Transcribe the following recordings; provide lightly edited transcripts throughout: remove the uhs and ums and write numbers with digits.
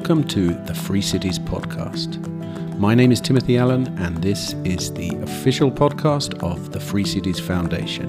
Welcome to the Free Cities podcast. My name is Timothy Allen, and this is the official podcast of the Free Cities Foundation.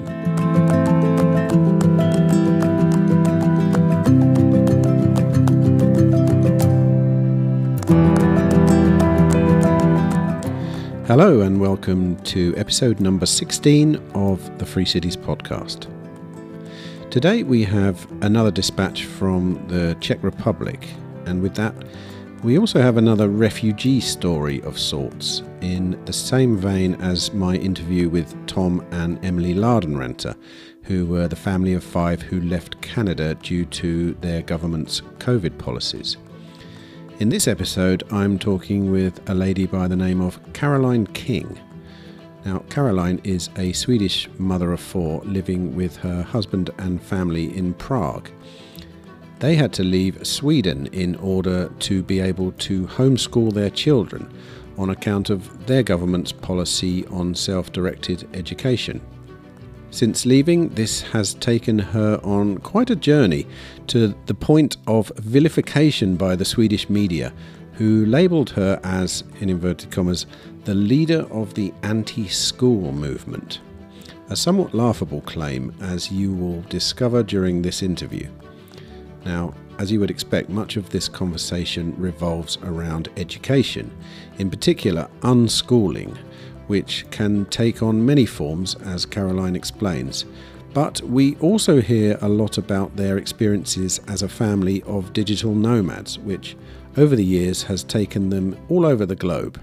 Hello, and welcome to episode number 16 of the Free Cities podcast. Today we have another dispatch from the Czech Republic, and with that we also have another refugee story of sorts, in the same vein as my interview with Tom and Emily Ladenrenter, who were the family of 5 who left Canada due to their government's COVID policies. In this episode I'm talking with a lady by the name of Caroline King. Now, Caroline is a Swedish mother of 4 living with her husband and family in Prague. They had to leave Sweden in order to be able to homeschool their children on account of their government's policy on self-directed education. Since leaving, this has taken her on quite a journey, to the point of vilification by the Swedish media, who labelled her as, in inverted commas, the leader of the anti-school movement. A somewhat laughable claim, as you will discover during this interview. Now, as you would expect, much of this conversation revolves around education, in particular unschooling, which can take on many forms, as Caroline explains. But we also hear a lot about their experiences as a family of digital nomads, which over the years has taken them all over the globe.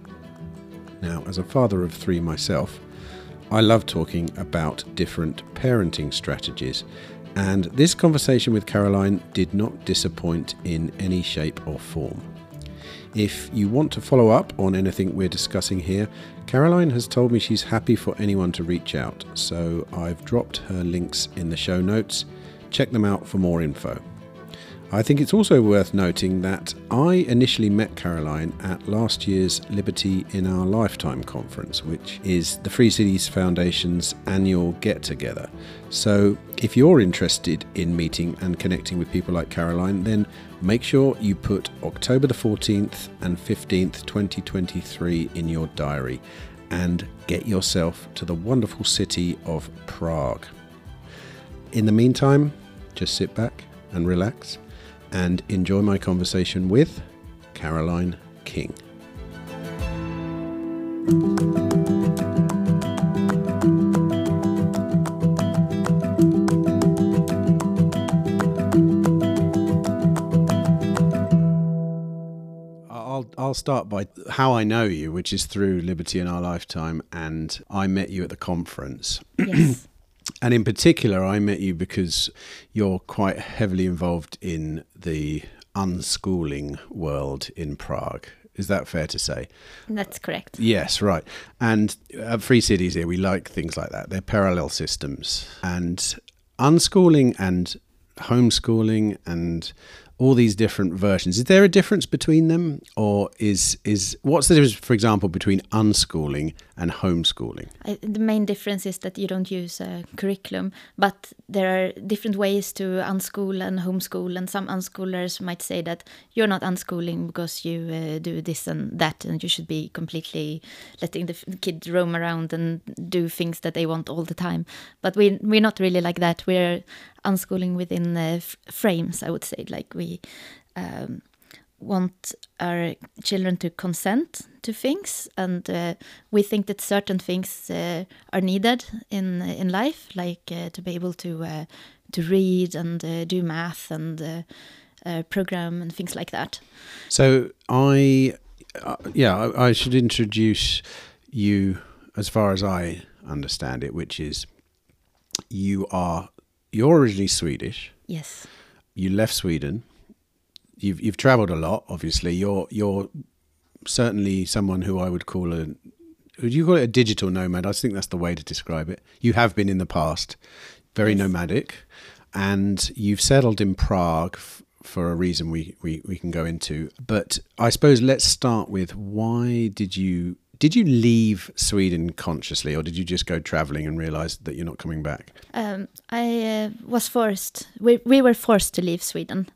Now, as a father of 3 myself, I love talking about different parenting strategies, and this conversation with Caroline did not disappoint in any shape or form. If you want to follow up on anything we're discussing here, Caroline has told me she's happy for anyone to reach out, so I've dropped her links in the show notes. Check them out for more info. I think it's also worth noting that I initially met Caroline at last year's Liberty in Our Lifetime conference, which is the Free Cities Foundation's annual get-together. So if you're interested in meeting and connecting with people like Caroline, then make sure you put October the 14th and 15th, 2023 in your diary and get yourself to the wonderful city of Prague. In the meantime, just sit back and relax and enjoy my conversation with Caroline King. I'll start by how I know you, which is through Liberty in Our Lifetime, and I met you at the conference. Yes. And in particular, I met you because you're quite heavily involved in the unschooling world in Prague. Is that fair to say? That's correct. Yes, right. And at Free Cities here, we like things like that. They're parallel systems. And unschooling and homeschooling and all these different versions. Is there a difference between them, or is what's the difference, for example, between unschooling and homeschooling? The main difference is that you don't use a curriculum, but there are different ways to unschool and homeschool, and some unschoolers might say that you're not unschooling because you do this and that, and you should be completely letting the kid roam around and do things that they want all the time. But we're not really like that. We're unschooling within frames, I would say. Like we want our children to consent to things, and we think that certain things are needed in life, like to be able to read and do math and program and things like that. So I should introduce you as far as I understand it, which is you're originally Swedish. Yes. You left Sweden. You've travelled a lot, obviously. You're certainly someone who I would call would you call it a digital nomad? I think that's the way to describe it. You have been in the past, very nomadic, and you've settled in Prague for a reason we can go into. But I suppose let's start with, why did you leave Sweden consciously, or did you just go travelling and realise that you're not coming back? I was forced. We were forced to leave Sweden.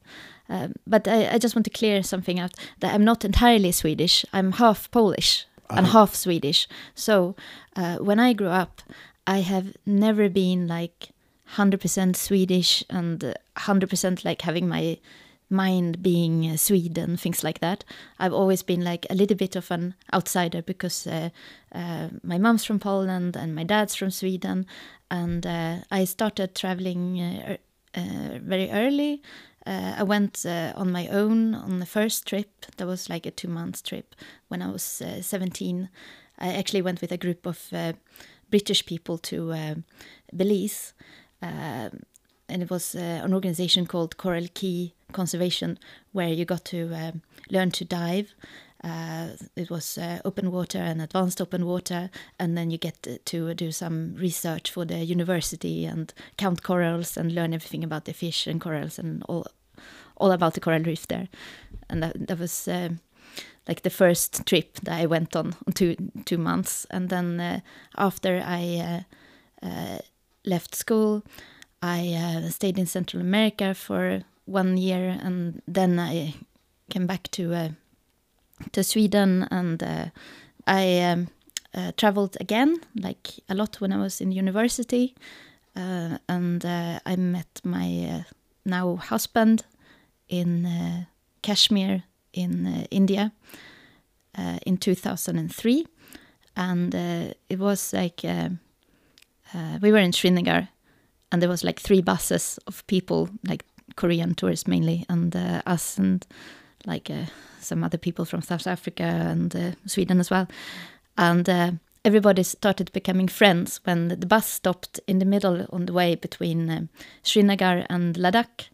But I just want to clear something out, that I'm not entirely Swedish. I'm half Polish and half Swedish. So when I grew up, I have never been like 100% Swedish and 100% like having my mind being Sweden, things like that. I've always been like a little bit of an outsider because my mom's from Poland and my dad's from Sweden, and I started traveling very early. I went on my own on the first trip. That was like a 2-month trip when I was 17. I actually went with a group of British people to Belize, and it was an organization called Coral Key Conservation, where you got to learn to dive. It was open water and advanced open water, and then you get to do some research for the university and count corals and learn everything about the fish and corals and all about the coral reef there. And that was like the first trip that I went on 2 months. And then after I left school, I stayed in Central America for 1 year, and then I came back to Sweden, and I traveled again, like a lot when I was in university, and I met my now husband in Kashmir in India in 2003, and it was like we were in Srinagar, and there was like 3 buses of people, like Korean tourists mainly, and us and like some other people from South Africa and Sweden as well. And everybody started becoming friends when the bus stopped in the middle on the way between Srinagar and Ladakh.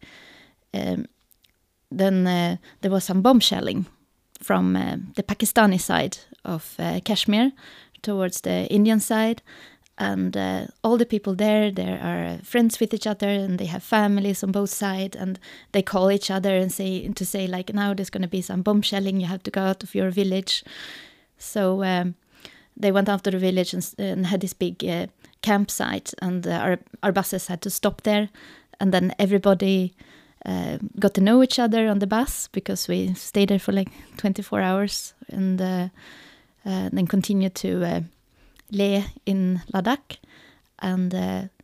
Then there was some bomb shelling from the Pakistani side of Kashmir towards the Indian side. And all the people there, they are friends with each other, and they have families on both sides, and they call each other and say like, now there's going to be some bomb shelling, you have to go out of your village. So they went out of the village and had this big campsite, and our buses had to stop there. And then everybody got to know each other on the bus, because we stayed there for like 24 hours, and then continued to Leh in Ladakh. And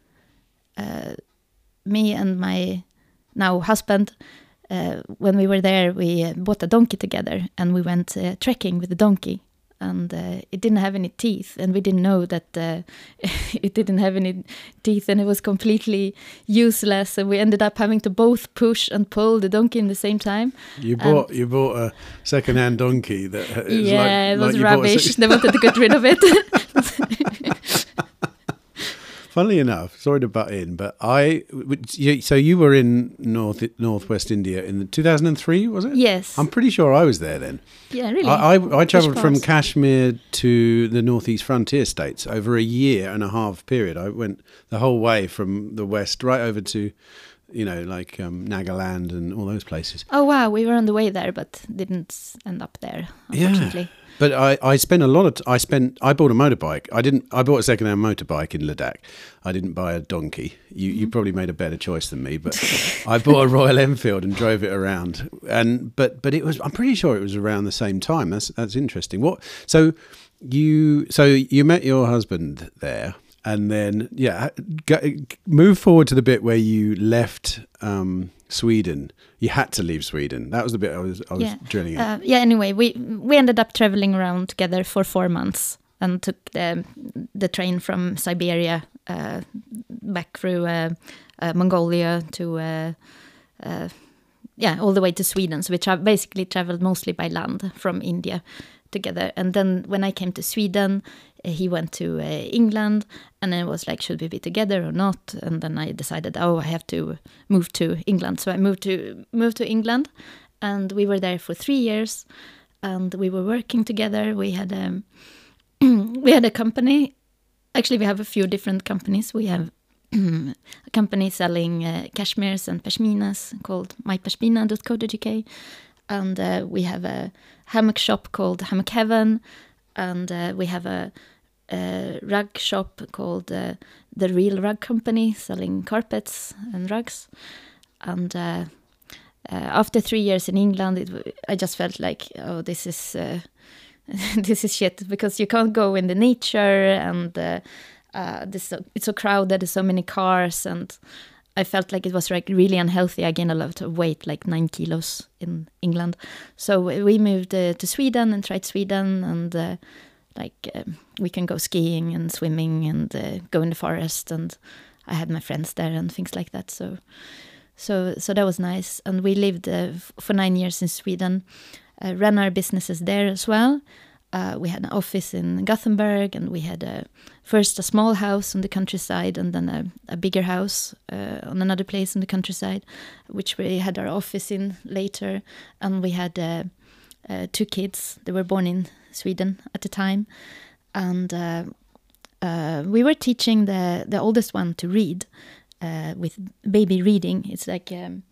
me and my now husband, when we were there, we bought a donkey together, and we went trekking with the donkey. And it didn't have any teeth, and we didn't know that it didn't have any teeth, and it was completely useless, and we ended up having to both push and pull the donkey in the same time. You bought a second-hand donkey that it was rubbish. They wanted to get rid of it. Funnily enough, sorry to butt in, but so you were in northwest India in 2003, was it? Yes. I'm pretty sure I was there then. Yeah, really? I travelled from Kashmir to the northeast frontier states over a 1.5 year period. I went the whole way from the west right over to, like Nagaland and all those places. Oh, wow. We were on the way there, but didn't end up there, unfortunately. Yeah. But I spent a lot of I bought a motorbike. I bought a second-hand motorbike in Ladakh. I didn't buy a donkey. You probably made a better choice than me, but I bought a Royal Enfield and drove it around. But it was, I'm pretty sure it was around the same time. That's interesting. So you met your husband there, and then move forward to the bit where you left Sweden. You had to leave Sweden. That was the bit I was drilling in. Anyway, we ended up traveling around together for 4 months, and took the train from Siberia back through Mongolia to all the way to Sweden. So we basically traveled mostly by land from India together. And then when I came to Sweden, he went to England, and I was like, should we be together or not? And then I decided, I have to move to England. So I moved to England, and we were there for 3 years, and we were working together. We had a company. Actually, we have a few different companies. We have a company selling cashmeres and pashminas called mypashmina.co.uk, and we have a hammock shop called Hammock Heaven, and we have a rug shop called The Real Rug Company, selling carpets and rugs. And after 3 years in England, I just felt like, oh, this is this is shit, because you can't go in the nature, and it's so crowded, there's so many cars, and I felt like it was like really unhealthy. I gained a lot of weight, like 9 kilos in England. So we moved to Sweden and tried Sweden, and we can go skiing and swimming and go in the forest, and I had my friends there and things like that. So that was nice. And we lived for 9 years in Sweden, ran our businesses there as well. We had an office in Gothenburg, and we had first a small house on the countryside, and then a bigger house on another place in the countryside, which we had our office in later. And we had 2 kids. They were born in Sweden at the time. And we were teaching the oldest one to read with baby reading. It's like...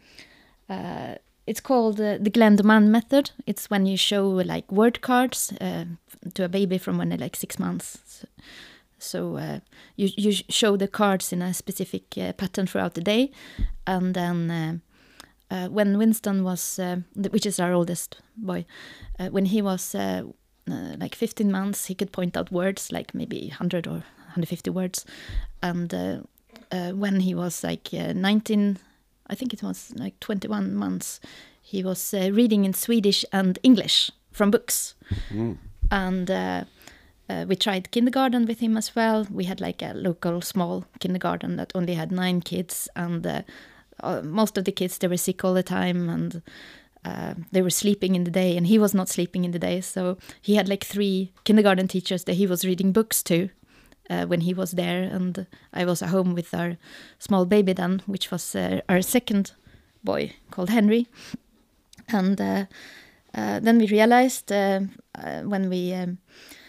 it's called the Glenn Doman method. It's when you show like word cards to a baby from when they're like 6 months. So you show the cards in a specific pattern throughout the day. And then when Winston was, which is our oldest boy, when he was like 15 months, he could point out words, like maybe 100 or 150 words. And when he was like 19... I think it was like 21 months, he was reading in Swedish and English from books. Mm. And we tried kindergarten with him as well. We had like a local small kindergarten that only had 9 kids. And most of the kids, they were sick all the time. And they were sleeping in the day. And he was not sleeping in the day. So he had like 3 kindergarten teachers that he was reading books to. When he was there, and I was at home with our small baby then, which was our second boy called Henry. And then we realized when we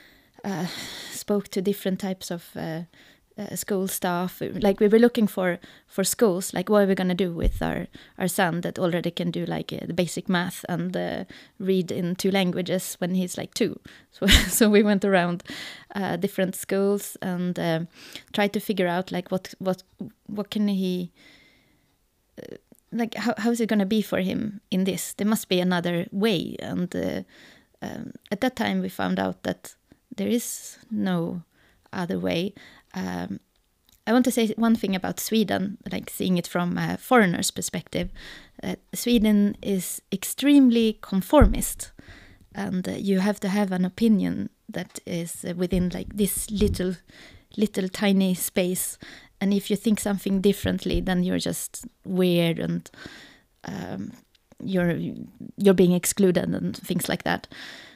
spoke to different types of school staff, like we were looking for schools, like what are we going to do with our son that already can do like the basic math and read in 2 languages when he's like 2. So we went around different schools and tried to figure out like what can he like how is it going to be for him in this? There must be another way. And at that time we found out that there is no other way. I want to say one thing about Sweden, like seeing it from a foreigner's perspective. Sweden is extremely conformist, and you have to have an opinion that is within like this little tiny space. And if you think something differently, then you're just weird, and you're being excluded and things like that.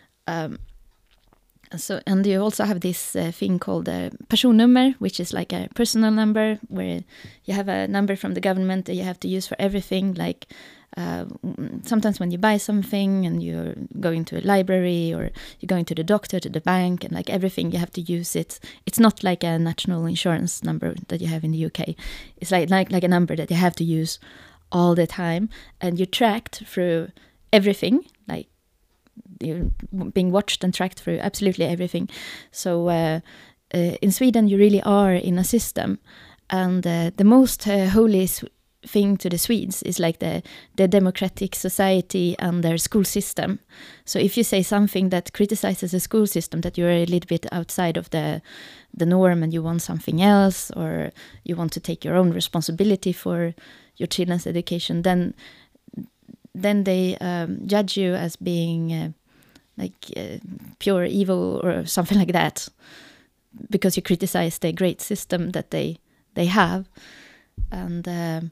So, and you also have this thing called a personnummer, which is like a personal number where you have a number from the government that you have to use for everything. Like sometimes when you buy something and you're going to a library or you're going to the doctor, to the bank, and like everything you have to use it. It's not like a national insurance number that you have in the UK. It's like a number that you have to use all the time, and you're tracked through everything, like you're being watched and tracked through absolutely everything. So in Sweden you really are in a system, and the most holy thing to the Swedes is like the democratic society and their school system. So if you say something that criticizes the school system, that you're a little bit outside of the norm and you want something else, or you want to take your own responsibility for your children's education, then they judge you as being pure evil or something like that, because you criticize the great system that they have. And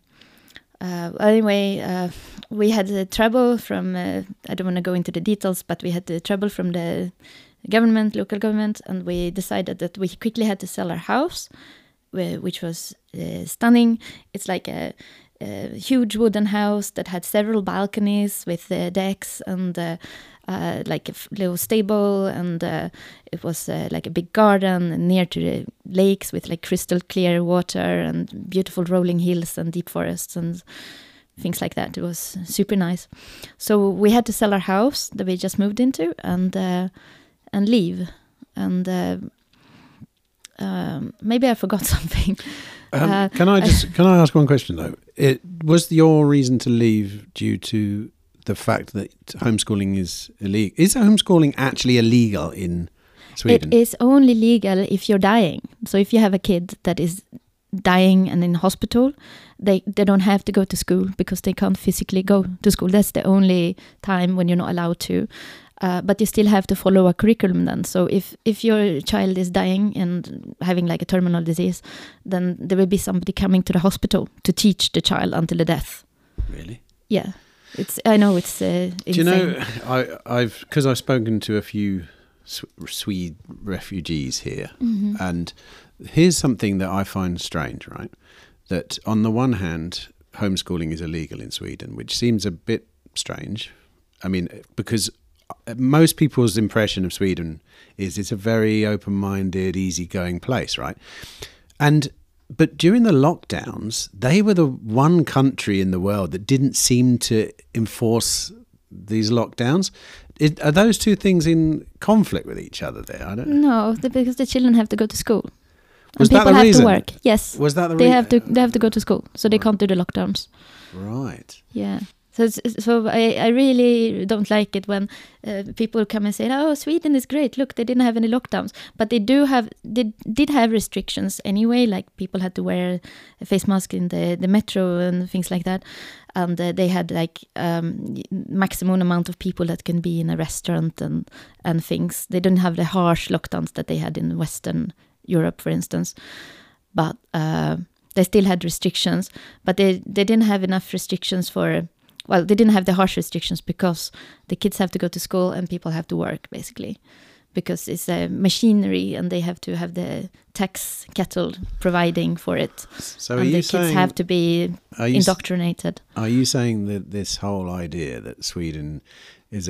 anyway, we had trouble from, I don't want to go into the details, but we had the trouble from the government, local government, and we decided that we quickly had to sell our house, which was stunning. It's like a huge wooden house that had several balconies with decks and like a little stable, and it was like a big garden near to the lakes with like crystal clear water and beautiful rolling hills and deep forests and things like that. It was super nice. So we had to sell our house that we just moved into and leave. And maybe I forgot something. Can I ask one question though? Was your reason to leave due to the fact that homeschooling is illegal? Is homeschooling actually illegal in Sweden? It is only legal if you're dying. So if you have a kid that is dying and in hospital, they don't have to go to school because they can't physically go to school. That's the only time when you're not allowed to. But you still have to follow a curriculum then. So if your child is dying and having like a terminal disease, then there will be somebody coming to the hospital to teach the child until the death. Really? Yeah. I know it's insane. Do you know, because I've spoken to a few Swede refugees here, and here's something that I find strange, right? That on the one hand, homeschooling is illegal in Sweden, which seems a bit strange. I mean, because most people's impression of Sweden is it's a very open-minded, easygoing place, right? But during the lockdowns, they were the one country in the world that didn't seem to enforce these lockdowns. Are those two things in conflict with each other there? I don't know. No, because the children have to go to school. Was and that the people have reason? to work. Yes. Was that the reason? They have to go to school, so they can't do the lockdowns. Right. Yeah. So I really don't like it when people come and say, "Oh, Sweden is great. Look, they didn't have any lockdowns." But they did have restrictions anyway. Like people had to wear a face mask in the metro and things like that. And they had like maximum amount of people that can be in a restaurant and things. They didn't have the harsh lockdowns that they had in Western Europe, for instance. But they still had restrictions. But they didn't have enough restrictions for... Well, they didn't have the harsh restrictions because the kids have to go to school and people have to work, basically. Because it's a machinery and they have to have the tax kettle providing for it. So and the kids have to be indoctrinated. Are you saying that this whole idea that Sweden is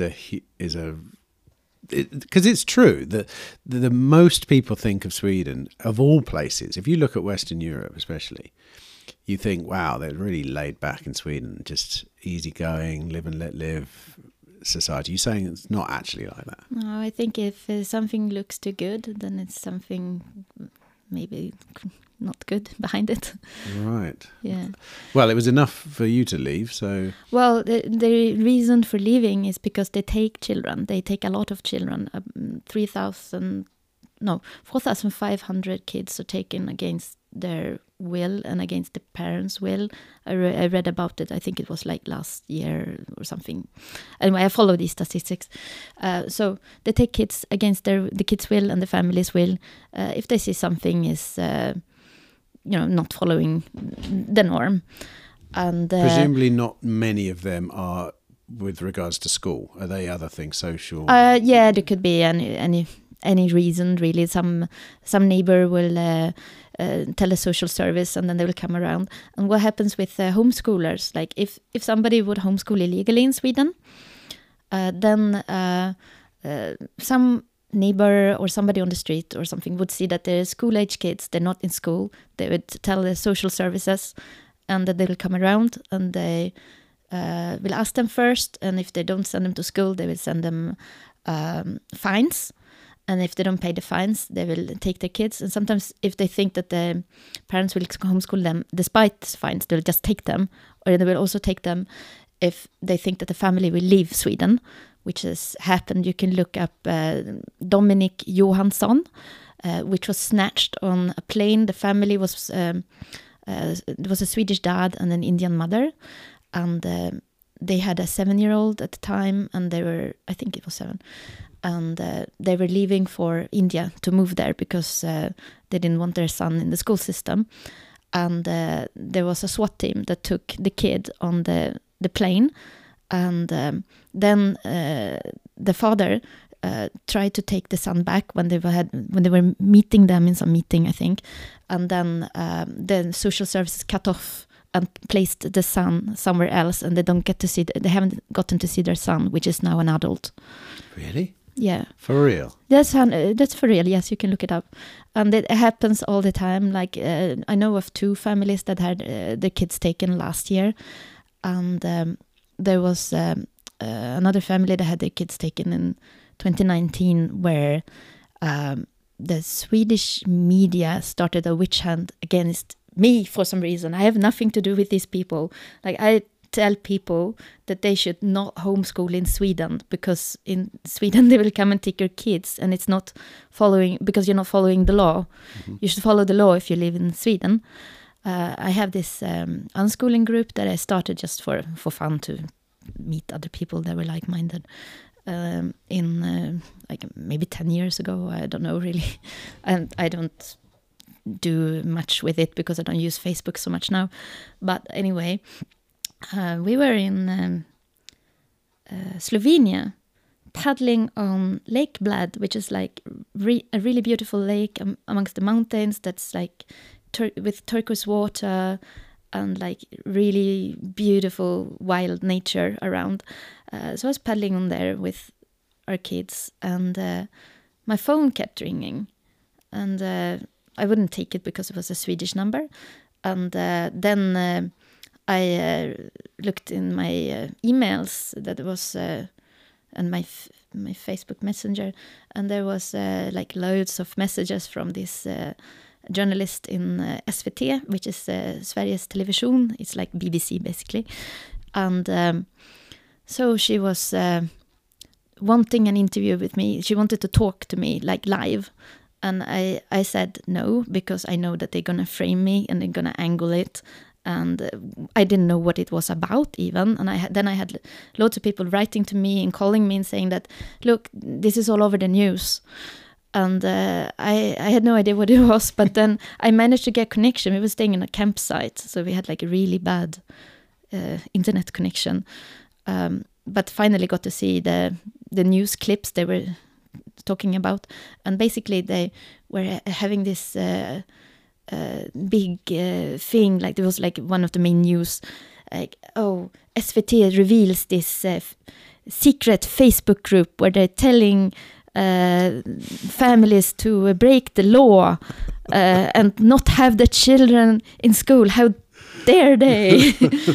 because it's true that the most people think of Sweden, of all places, if you look at Western Europe especially, you think, wow, they're really laid back in Sweden, just easygoing, live and let live society. You're saying it's not actually like that? No, I think if something looks too good, then it's something maybe not good behind it. Right. Yeah. Well, it was enough for you to leave, so... Well, the reason for leaving is because they take children. They take a lot of children. 4,500 kids are taken against their will and against the parents' will. I read about it. I think it was like last year or something. Anyway, I follow these statistics. So they take kids against the kids' will and the family's will. If they see something is, not following the norm. And presumably not many of them are with regards to school. Are they other things, social? Yeah, there could be any reason really. Some neighbor will tell a social service and then they will come around. And what happens with homeschoolers, like if somebody would homeschool illegally in Sweden, then some neighbor or somebody on the street or something would see that they're school-age kids, they're not in school. They would tell the social services and that they will come around and they will ask them first, and if they don't send them to school, they will send them fines. And if they don't pay the fines, they will take their kids. And sometimes if they think that the parents will homeschool them despite fines, they'll just take them. Or they will also take them if they think that the family will leave Sweden, which has happened. You can look up Dominic Johansson, which was snatched on a plane. The family was... there was a Swedish dad and an Indian mother. And they had a 7-year-old at the time. And I think it was 7. And they were leaving for India to move there because they didn't want their son in the school system. And there was a SWAT team that took the kid on the plane. And then the father tried to take the son back when they were meeting them in some meeting, I think. And then the social services cut off and placed the son somewhere else, and they haven't gotten to see their son, which is now an adult. Really? Yeah. For real? That's for real, yes, you can look it up. And it happens all the time. Like, I know of 2 families that had their kids taken last year. And there was another family that had their kids taken in 2019 where the Swedish media started a witch hunt against me for some reason. I have nothing to do with these people. Like, I tell people that they should not homeschool in Sweden, because in Sweden they will come and take your kids, and it's not following, because you're not following the law. Mm-hmm. You should follow the law if you live in Sweden. I have this unschooling group that I started just for fun, to meet other people that were like-minded. In like maybe 10 years ago, I don't know really, and I don't do much with it because I don't use Facebook so much now. But anyway, we were in Slovenia, paddling on Lake Bled, which is like a really beautiful lake amongst the mountains. That's like with turquoise water and like really beautiful wild nature around. So I was paddling on there with our kids, and my phone kept ringing, and I wouldn't take it because it was a Swedish number. And then I looked in my emails that was and my Facebook Messenger, and there was like loads of messages from this journalist in SVT, which is Sveriges Television. It's like BBC basically. And so she was wanting an interview with me. She wanted to talk to me like live. And I said no, because I know that they're going to frame me and they're going to angle it. And I didn't know what it was about even. And then I had loads of people writing to me and calling me and saying that, look, this is all over the news. And I had no idea what it was. But then I managed to get connection. We were staying in a campsite, so we had like a really bad internet connection. But finally got to see the news clips they were talking about. And basically they were having this big thing, like there was like one of the main news, like, oh, SVT reveals this secret Facebook group where they're telling families to break the law and not have the children in school. How dare they?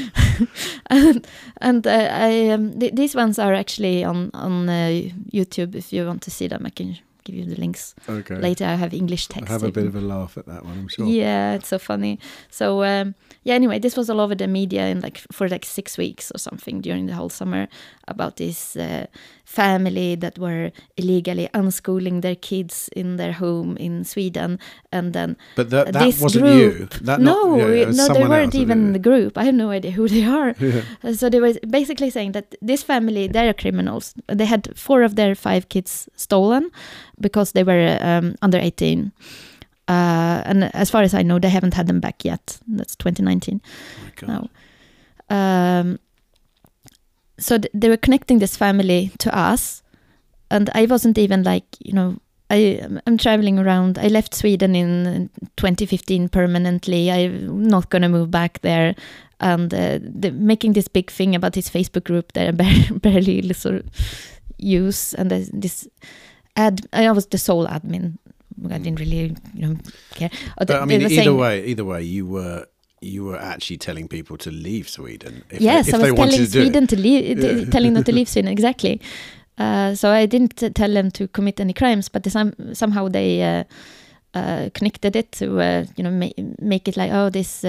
and these ones are actually on YouTube. If you want to see them, I can give you the links later. I have English text. I have a bit of a laugh at that one, I'm sure. Yeah, it's so funny. So anyway, this was all over the media in for 6 weeks or something during the whole summer, about this family that were illegally unschooling their kids in their home in Sweden. And then but that wasn't group, you. That no, they weren't else, even the group. I have no idea who they are. Yeah. So they were basically saying that this family, they're criminals. They had 4 of their 5 kids stolen because they were under 18. And as far as I know, they haven't had them back yet. That's 2019. Oh my God. So they were connecting this family to us, and I wasn't even I'm traveling around. I left Sweden in 2015 permanently. I'm not going to move back there. And they're making this big thing about this Facebook group that I barely sort of use. And this I was the sole admin. I didn't really, care. But I mean, either way, you were actually telling people to leave Sweden. I was telling Sweden to leave, telling them to leave Sweden. Exactly. So I didn't tell them to commit any crimes, but somehow they connected it to make it like, oh,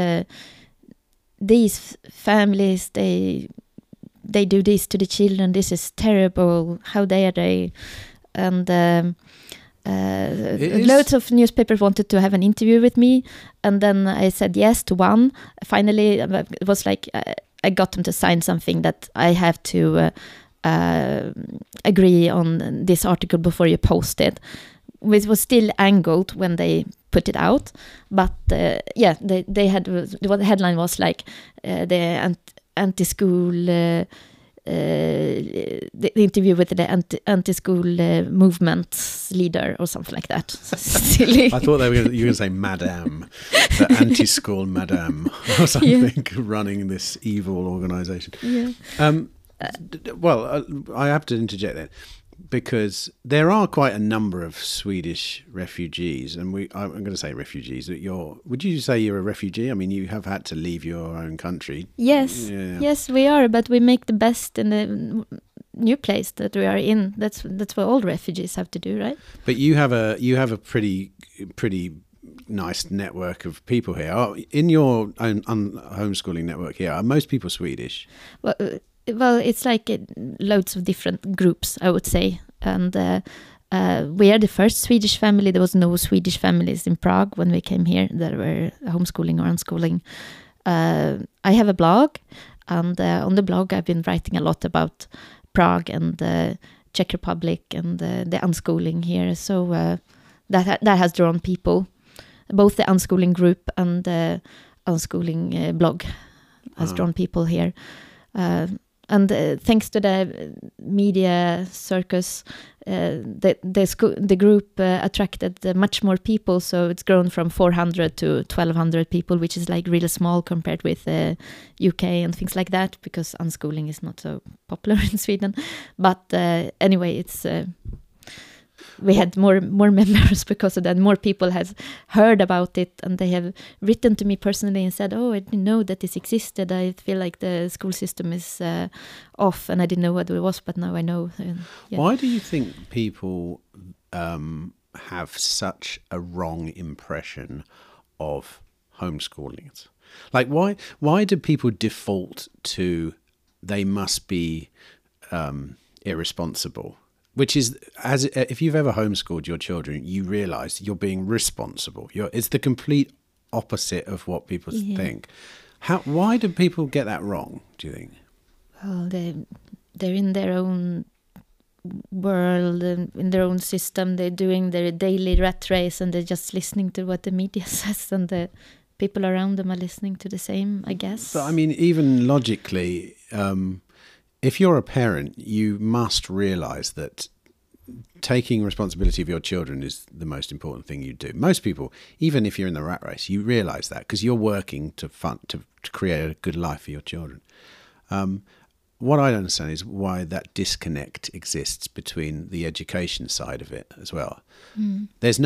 these families, they do this to the children. This is terrible. How dare they? And loads of newspapers wanted to have an interview with me, and then I said yes to one. Finally, it was like I got them to sign something that I have to agree on this article before you post it. It was still angled when they put it out, but they had, the headline was like the anti-school. The interview with the anti-school movement leader or something like that. Silly. I thought you were going to say Madame, the anti-school Madame or something, running this evil organisation. Yeah. I have to interject there, because there are quite a number of Swedish refugees, and I'm going to say refugees. Would you say you're a refugee? I mean, you have had to leave your own country. Yes, yes, we are, but we make the best. And new place that we are in. That's what all refugees have to do, right? But you have a pretty nice network of people here. In your own homeschooling network here, are most people Swedish? Well, it's like loads of different groups, I would say. And we are the first Swedish family. There was no Swedish families in Prague when we came here that were homeschooling or unschooling. I have a blog, and on the blog I've been writing a lot about Prague and the Czech Republic and the unschooling here. So that has drawn people. Both the unschooling group and the unschooling blog has drawn people here. And thanks to the media circus, the group attracted much more people. So it's grown from 400 to 1,200 people, which is like really small compared with UK and things like that, because unschooling is not so popular in Sweden. But anyway, it's... we had more members because of that. More people has heard about it, and they have written to me personally and said, "Oh, I didn't know that this existed. I feel like the school system is off, and I didn't know what it was, but now I know." Yeah. Why do you think people have such a wrong impression of homeschooling? Like, why do people default to they must be irresponsible? Which is, if you've ever homeschooled your children, you realise you're being responsible. It's the complete opposite of what people think. Why do people get that wrong, do you think? Well, they're in their own world, in their own system. They're doing their daily rat race, and they're just listening to what the media says, and the people around them are listening to the same, I guess. But I mean, even logically... if you're a parent, you must realise that taking responsibility of your children is the most important thing you do. Most people, even if you're in the rat race, you realise that because you're working to create a good life for your children. What I don't understand is why that disconnect exists between the education side of it as well. There's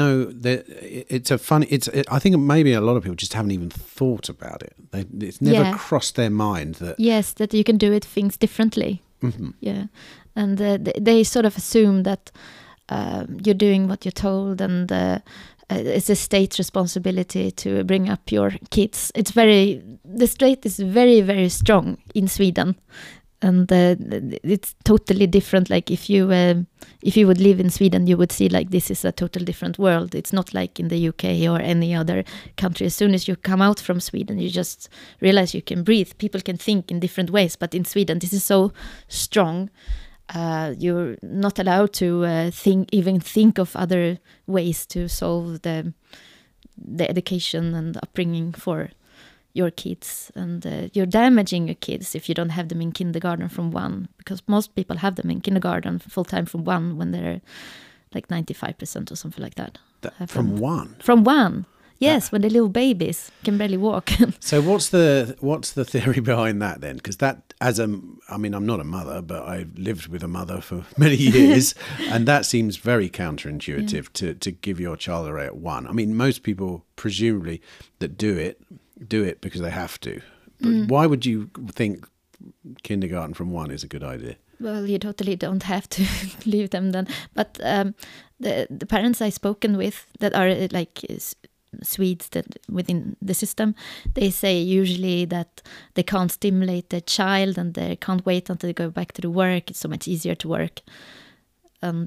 I think maybe a lot of people just haven't even thought about it. It's never crossed their mind that... Yes, that you can do things differently. Mm-hmm. Yeah. And they sort of assume that you're doing what you're told, and it's a state responsibility to bring up your kids. The state is very, very strong in Sweden. And it's totally different. Like if you would live in Sweden, you would see like this is a totally different world. It's not like in the UK or any other country. As soon as you come out from Sweden, you just realize you can breathe. People can think in different ways, but in Sweden, this is so strong. You're not allowed to think of other ways to solve the education and upbringing for your kids, and you're damaging your kids if you don't have them in kindergarten from 1, because most people have them in kindergarten full-time from 1 when they're like 95% or something like that. From 1? From 1. Yes, when they're little babies, can barely walk. So what's the theory behind that then? Because I'm not a mother, but I've lived with a mother for many years, and that seems very counterintuitive to give your child a rate at 1. I mean, most people presumably that do it because they have to. But why would you think kindergarten from 1 is a good idea? Well, you totally don't have to leave them then. But the parents I've spoken with that are like Swedes that within the system, they say usually that they can't stimulate their child and they can't wait until they go back to the work. It's so much easier to work. And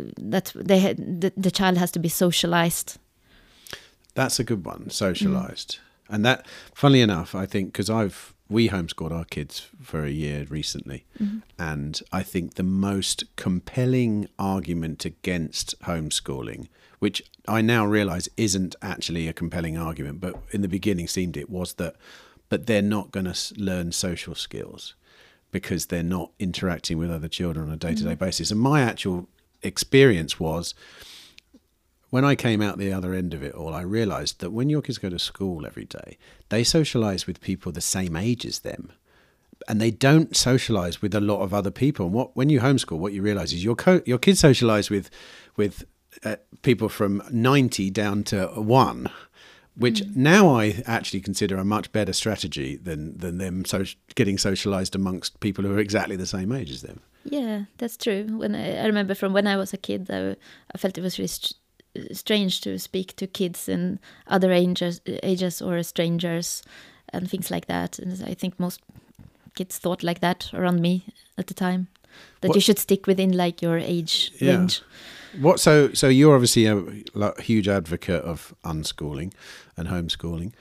the child has to be socialized. That's a good one, socialized. And that, funnily enough, I think, because we homeschooled our kids for a year recently, and I think the most compelling argument against homeschooling, which I now realise isn't actually a compelling argument, but in the beginning seemed it, was that, but they're not going to learn social skills because they're not interacting with other children on a day-to-day basis. And my actual experience was, when I came out the other end of it all, I realised that when your kids go to school every day, they socialise with people the same age as them. And they don't socialise with a lot of other people. And when you homeschool, what you realise is your kids socialise with people from 90 down to 1, which now I actually consider a much better strategy than them getting socialised amongst people who are exactly the same age as them. Yeah, that's true. When I remember from when I was a kid, I felt it was really strange to speak to kids in other ages or strangers and things like that. And I think most kids thought like that around me at the time, that you should stick within like your age range. So you're obviously a huge advocate of unschooling and homeschooling.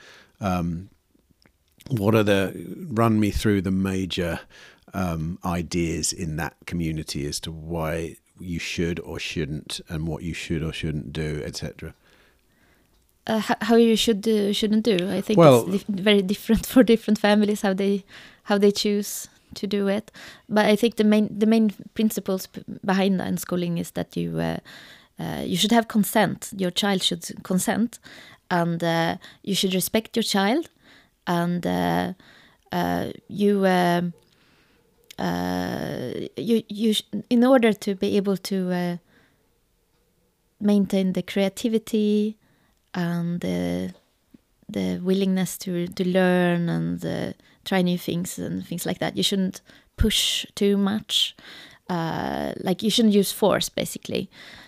Run me through the major ideas in that community as to why you should or shouldn't, and what you should or shouldn't do, etc. How you shouldn't do. I think it's very different for different families how they choose to do it. But I think the main principles behind unschooling is that you should have consent. Your child should consent, and you should respect your child, and you in order to be able to maintain the creativity and the willingness to learn and try new things and things like that, you shouldn't push too much. Like you shouldn't use force, basically.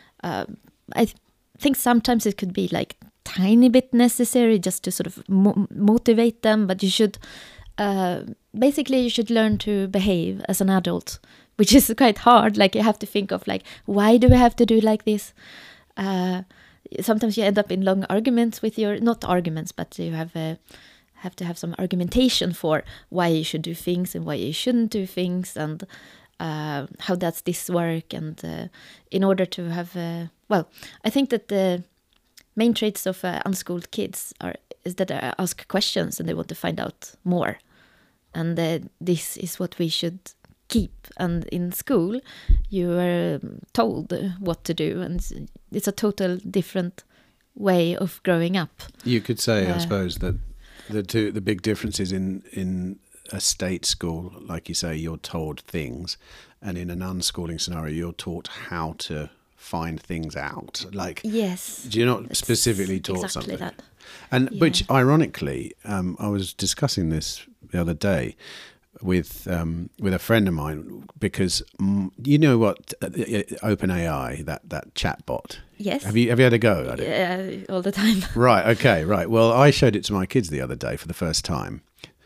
I think sometimes it could be like tiny bit necessary just to sort of motivate them, but you should basically you should learn to behave as an adult, which is quite hard. Like you have to think of like, why do we have to do like this? Sometimes you end up in long arguments with not arguments, but you have to have some argumentation for why you should do things and why you shouldn't do things, and how does this work, and in order to have I think that the main traits of unschooled kids is that they ask questions and they want to find out more, and this is what we should keep. And in school you are told what to do, and it's a total different way of growing up. You could say, I suppose, that the big differences in a state school, like you say, you're told things, and in an unschooling scenario you're taught how to find things out. Like, yes, you're not specifically taught exactly something. That. And which ironically, I was discussing this the other day with a friend of mine, because you know what, OpenAI, that chatbot. Yes. Have you had a go at it? Yeah, all the time. Right. Okay. Right. Well, I showed it to my kids the other day for the first time,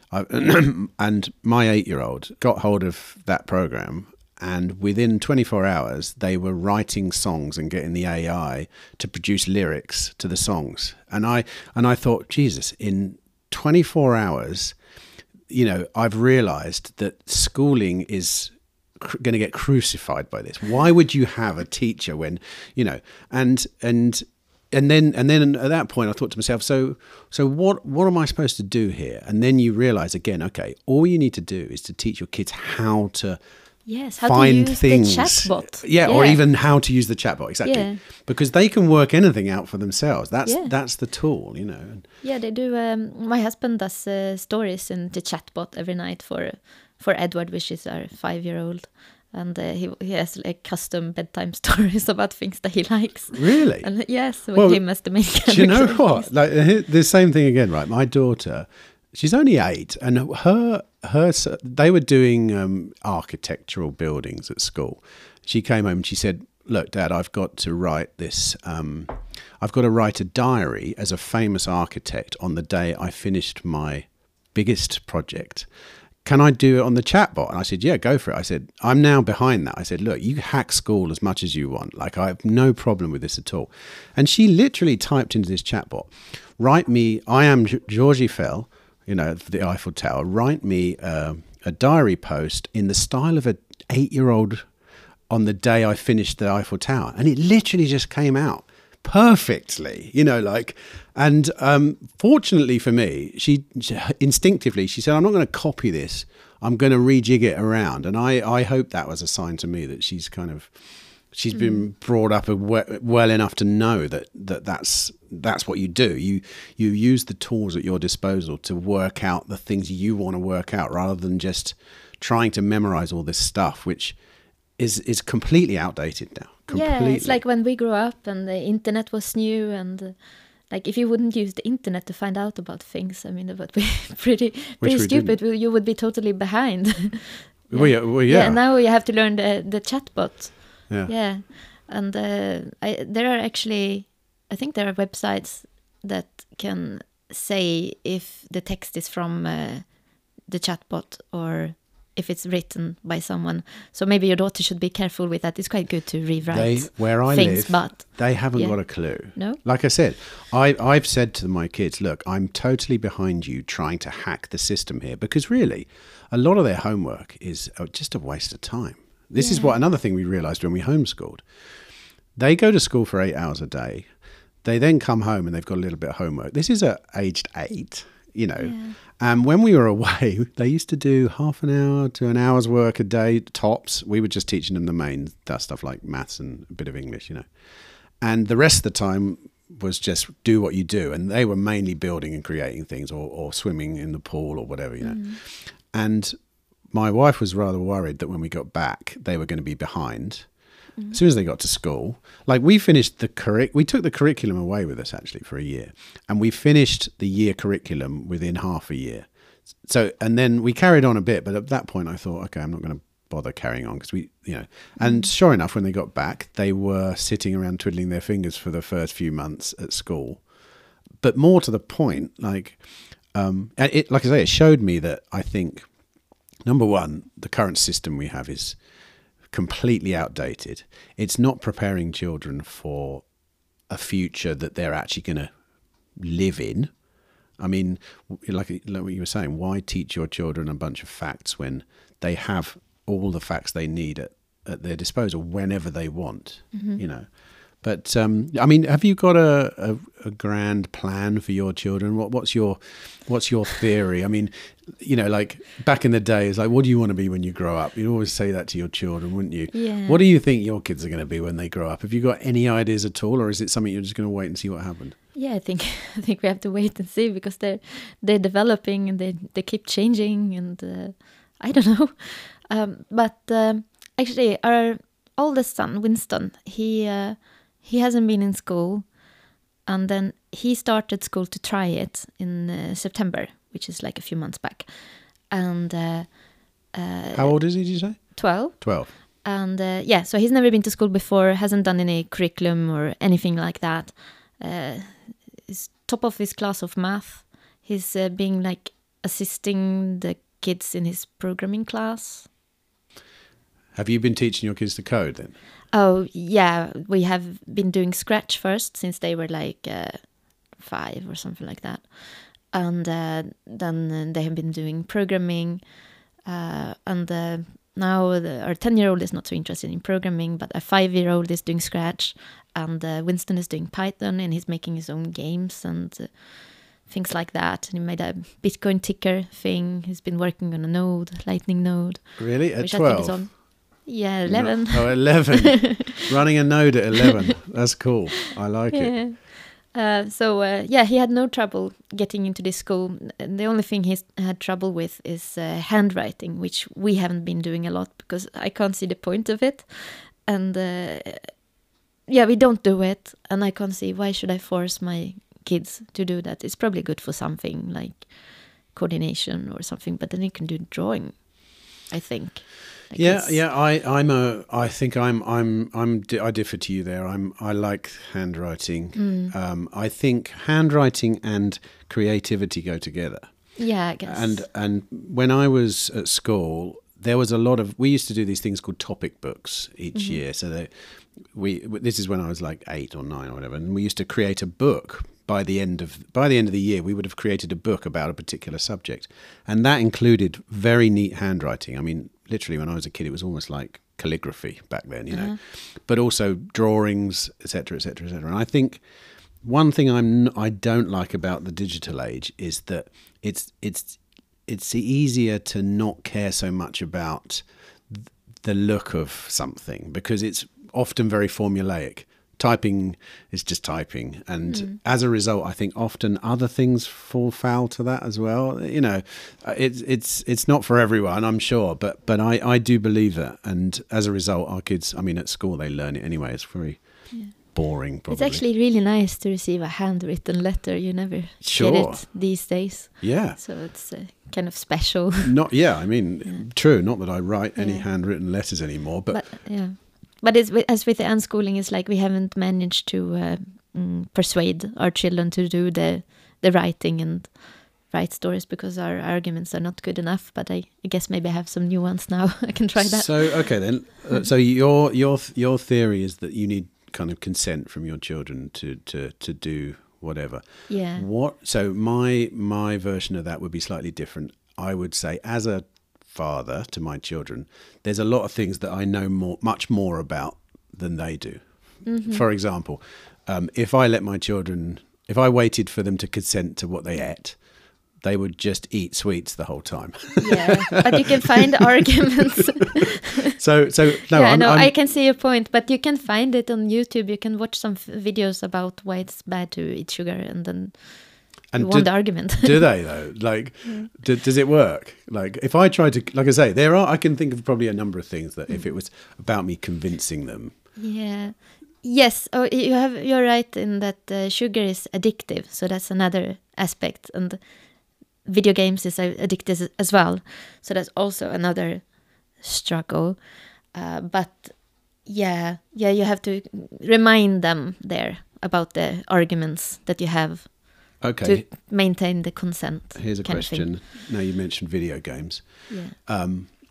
and my 8-year-old got hold of that program, and within 24 hours they were writing songs and getting the AI to produce lyrics to the songs. And I thought, Jesus, in 24 hours. You know, I've realized that schooling is going to get crucified by this. Why would you have a teacher when, you know, and then at that point I thought to myself, so what am I supposed to do here? And then you realize again, okay, all you need to do is to teach your kids how to find to use things. The chatbot. Yeah, or even how to use the chatbot, exactly. Yeah. Because they can work anything out for themselves. That's the tool, you know. Yeah, they do. My husband does stories in the chatbot every night for Edward, which is our 5-year-old. And he has like custom bedtime stories about things that he likes. Really? And yes, with him as the main character. Do you know what? Like the same thing again, right? My daughter, she's only 8, and they were doing architectural buildings at school. She came home and she said, "Look, Dad, I've got to write this. I've got to write a diary as a famous architect on the day I finished my biggest project. Can I do it on the chatbot?" And I said, "Yeah, go for it." I said, "I'm now behind that." I said, "Look, you hack school as much as you want. Like, I have no problem with this at all." And she literally typed into this chatbot, "Write me, I am Georgie Fell, you know, for the Eiffel Tower. Write me a diary post in the style of an 8-year-old on the day I finished the Eiffel Tower." And it literally just came out perfectly, you know, like, and fortunately for me, she instinctively, she said, "I'm not going to copy this. I'm going to rejig it around." And I hope that was a sign to me that she's been brought up well enough to know that's what you do. You use the tools at your disposal to work out the things you want to work out, rather than just trying to memorize all this stuff, which is completely outdated now. Completely. Yeah, it's like when we grew up and the internet was new, and like if you wouldn't use the internet to find out about things, I mean, it would be pretty stupid. You would be totally behind. Well, yeah. Now you have to learn the chatbot. Yeah. And there are actually, I think there are websites that can say if the text is from the chatbot or if it's written by someone. So maybe your daughter should be careful with that. It's quite good to rewrite where I things, live, but they haven't got a clue. No? Like I said, I've said to my kids, look, I'm totally behind you trying to hack the system here, because really, a lot of their homework is just a waste of time. This is what another thing we realised when we homeschooled. They go to school for 8 hours a day. They then come home and they've got a little bit of homework. This is at aged 8, you know. Yeah. And when we were away, they used to do half an hour to an hour's work a day, tops. We were just teaching them the main stuff like maths and a bit of English, you know. And the rest of the time was just do what you do. And they were mainly building and creating things or swimming in the pool or whatever, you know. And my wife was rather worried that when we got back, they were going to be behind. As soon as they got to school, like we finished we took the curriculum away with us actually for a year, and we finished the year curriculum within half a year. So, and then we carried on a bit, but at that point I thought, okay, I'm not going to bother carrying on because and sure enough, when they got back, they were sitting around twiddling their fingers for the first few months at school. But more to the point, like I say, it showed me that I think, number one, the current system we have is completely outdated. It's not preparing children for a future that they're actually going to live in. I mean, like what you were saying, why teach your children a bunch of facts when they have all the facts they need at their disposal whenever they want, you know? But, I mean, have you got a grand plan for your children? What's your theory? I mean, you know, like back in the day, it's like, what do you want to be when you grow up? You'd always say that to your children, wouldn't you? Yeah. What do you think your kids are going to be when they grow up? Have you got any ideas at all, or is it something you're just going to wait and see what happened? Yeah, I think we have to wait and see, because they're developing and they keep changing, and I don't know. But actually, our oldest son, Winston, he hasn't been in school, and then he started school to try it in September, which is like a few months back. And how old is he, did you say? 12. 12. And so he's never been to school before, hasn't done any curriculum or anything like that. He's top of his class of math. He's being like assisting the kids in his programming class. Have you been teaching your kids to code then? Oh, yeah. We have been doing Scratch first, since they were like 5 or something like that. And then they have been doing programming. And now our 10-year-old is not so interested in programming, but a 5-year-old is doing Scratch. And Winston is doing Python, and he's making his own games and things like that. And he made a Bitcoin ticker thing. He's been working on a node, Lightning node. Really? At which 12? I think is on. Yeah, 11. No. Oh, 11. Running a node at 11. That's cool. I like it. He had no trouble getting into this school. The only thing he's had trouble with is handwriting, which we haven't been doing a lot because I can't see the point of it. And we don't do it. And I can't see, why should I force my kids to do that? It's probably good for something like coordination or something, but then you can do drawing, I think. Like I differ to you there. I like handwriting. I think handwriting and creativity go together. Yeah, I guess. And when I was at school, there was we used to do these things called topic books each year. So this is when I was like 8 or 9 or whatever, and we used to create a book. By the end of the year, we would have created a book about a particular subject, and that included very neat handwriting. I mean, literally, when I was a kid, it was almost like calligraphy back then, you know, but also drawings, etc., etc., etc. And I think one thing I don't like about the digital age is that it's easier to not care so much about the look of something because it's often very formulaic. Typing is just typing, and as a result, I think often other things fall foul to that as well. You know, it's not for everyone, I'm sure, but I do believe that, and as a result, our kids, I mean, at school they learn it anyway. It's very boring, probably. It's actually really nice to receive a handwritten letter. You never Sure. get it these days. Yeah. So it's kind of special. True. Not that I write any handwritten letters anymore, but But as with the unschooling, it's like we haven't managed to persuade our children to do the writing and write stories because our arguments are not good enough. But I guess maybe I have some new ones now. I can try that. So okay then. So your theory is that you need kind of consent from your children to do whatever. Yeah. So my version of that would be slightly different. I would say, as a father to my children, there's a lot of things that I know much more about than they do. Mm-hmm. For example, if I waited for them to consent to what they ate, they would just eat sweets the whole time. Yeah, but you can find arguments. I can see your point, but you can find it on YouTube. You can watch some videos about why it's bad to eat sugar, and then you won the argument. Do they though? Like, does it work? Like, if I try to, like I say, I can think of probably a number of things that if it was about me convincing them. Yeah. Yes. Oh, you're right in that sugar is addictive. So that's another aspect, and video games is addictive as well. So that's also another struggle. But you have to remind them there about the arguments that you have. Okay. To maintain the consent. Here's a question. Now you mentioned video games. Yeah.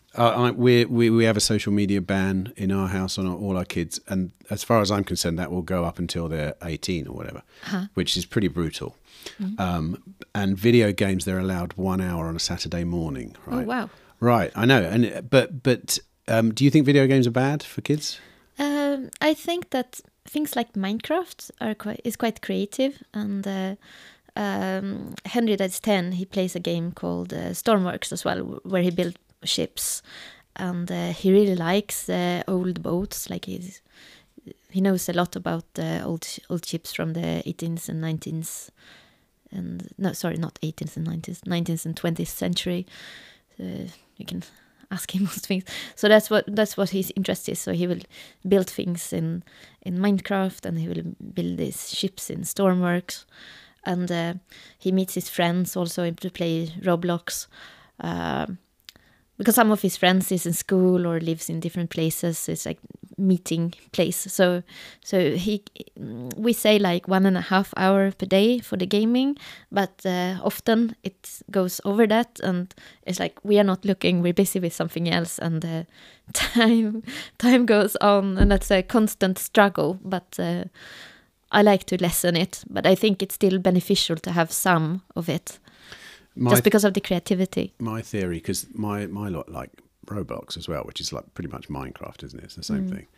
We have a social media ban in our house on all our kids, and as far as I'm concerned, that will go up until they're 18 or whatever, which is pretty brutal. Mm-hmm. And video games, they're allowed 1 hour on a Saturday morning. Right? Oh wow! Right, I know. And but do you think video games are bad for kids? I think that things like Minecraft is quite creative, and Henry, that's 10, he plays a game called Stormworks as well, where he built ships, and he really likes old boats. Like he knows a lot about old ships from the 18th and 19th, and no, sorry, not 18th and 19th and 20th century. You can ask him most things. So that's what his interest is. So he will build things in Minecraft, and he will build these ships in Stormworks, and he meets his friends also to play Roblox. Because some of his friends is in school or lives in different places, it's like meeting place. So we say like 1.5 hours per day for the gaming, but often it goes over that, and it's like we are not looking, we're busy with something else, and time goes on, and that's a constant struggle. But I like to lessen it, but I think it's still beneficial to have some of it. Just because of the creativity. My theory, because my lot like Roblox as well, which is like pretty much Minecraft, isn't it? It's the same thing.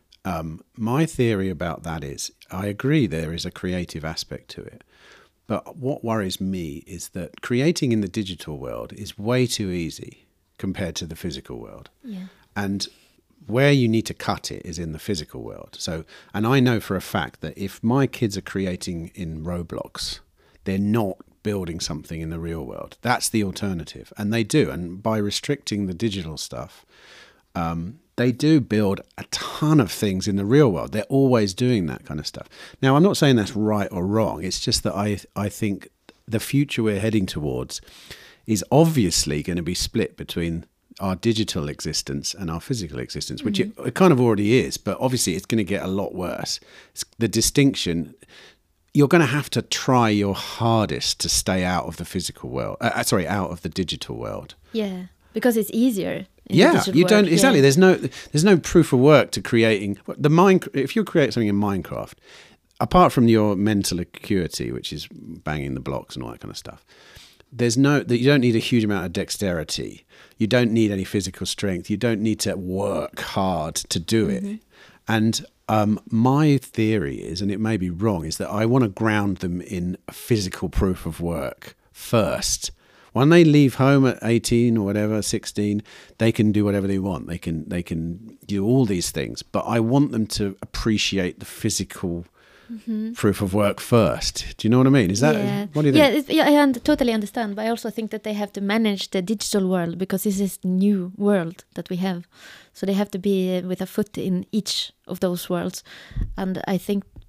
My theory about that is, I agree there is a creative aspect to it. But what worries me is that creating in the digital world is way too easy compared to the physical world. Yeah. And where you need to cut it is in the physical world. So, and I know for a fact that if my kids are creating in Roblox, they're not building something in the real world. That's the alternative. And they do. And by restricting the digital stuff, they do build a ton of things in the real world. They're always doing that kind of stuff. Now, I'm not saying that's right or wrong. It's just that I think the future we're heading towards is obviously going to be split between our digital existence and our physical existence, which it kind of already is. But obviously, it's going to get a lot worse. The distinction... You're going to have to try your hardest to stay out of the physical world. Out of the digital world. Yeah, because it's easier. Yeah, you don't exactly. Yeah. There's no proof of work to creating If you create something in Minecraft, apart from your mental acuity, which is banging the blocks and all that kind of stuff, you don't need a huge amount of dexterity. You don't need any physical strength. You don't need to work hard to do it. And my theory is, and it may be wrong, is that I want to ground them in a physical proof of work first. When they leave home at 18 or whatever, 16, they can do whatever they want. They can do all these things. But I want them to appreciate the physical proof of work first. Do you know what I mean? Is that what do you think? Yeah, I totally understand. But I also think that they have to manage the digital world, because this is the new world that we have. So they have to be with a foot in each of those worlds. And I think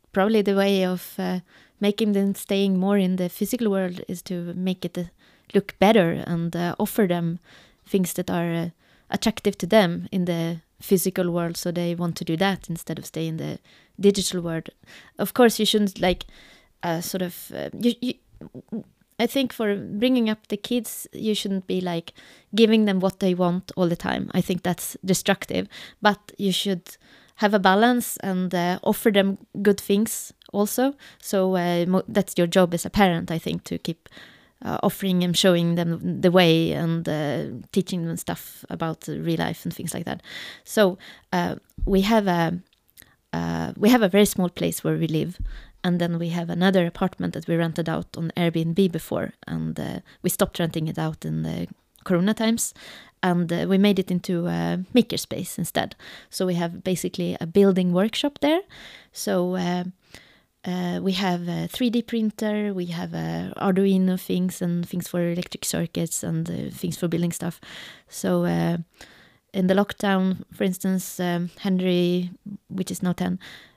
probably the way of making them staying more in the physical world is to make it look better and offer them things that are attractive to them in the physical world, so they want to do that instead of stay in the digital world. Of course, you shouldn't like sort of I think for bringing up the kids, you shouldn't be like giving them what they want all the time. I think that's destructive. But you should have a balance and offer them good things also. So that's your job as a parent, I think, to keep offering and showing them the way and teaching them stuff about real life and things like that. So we have a very small place where we live. And then we have another apartment that we rented out on Airbnb before. And we stopped renting it out in the Corona times. And we made it into a makerspace instead. So we have basically a building workshop there. So we have a 3D printer. We have Arduino things and things for electric circuits and things for building stuff. So in the lockdown, for instance, Henry, which is now 10,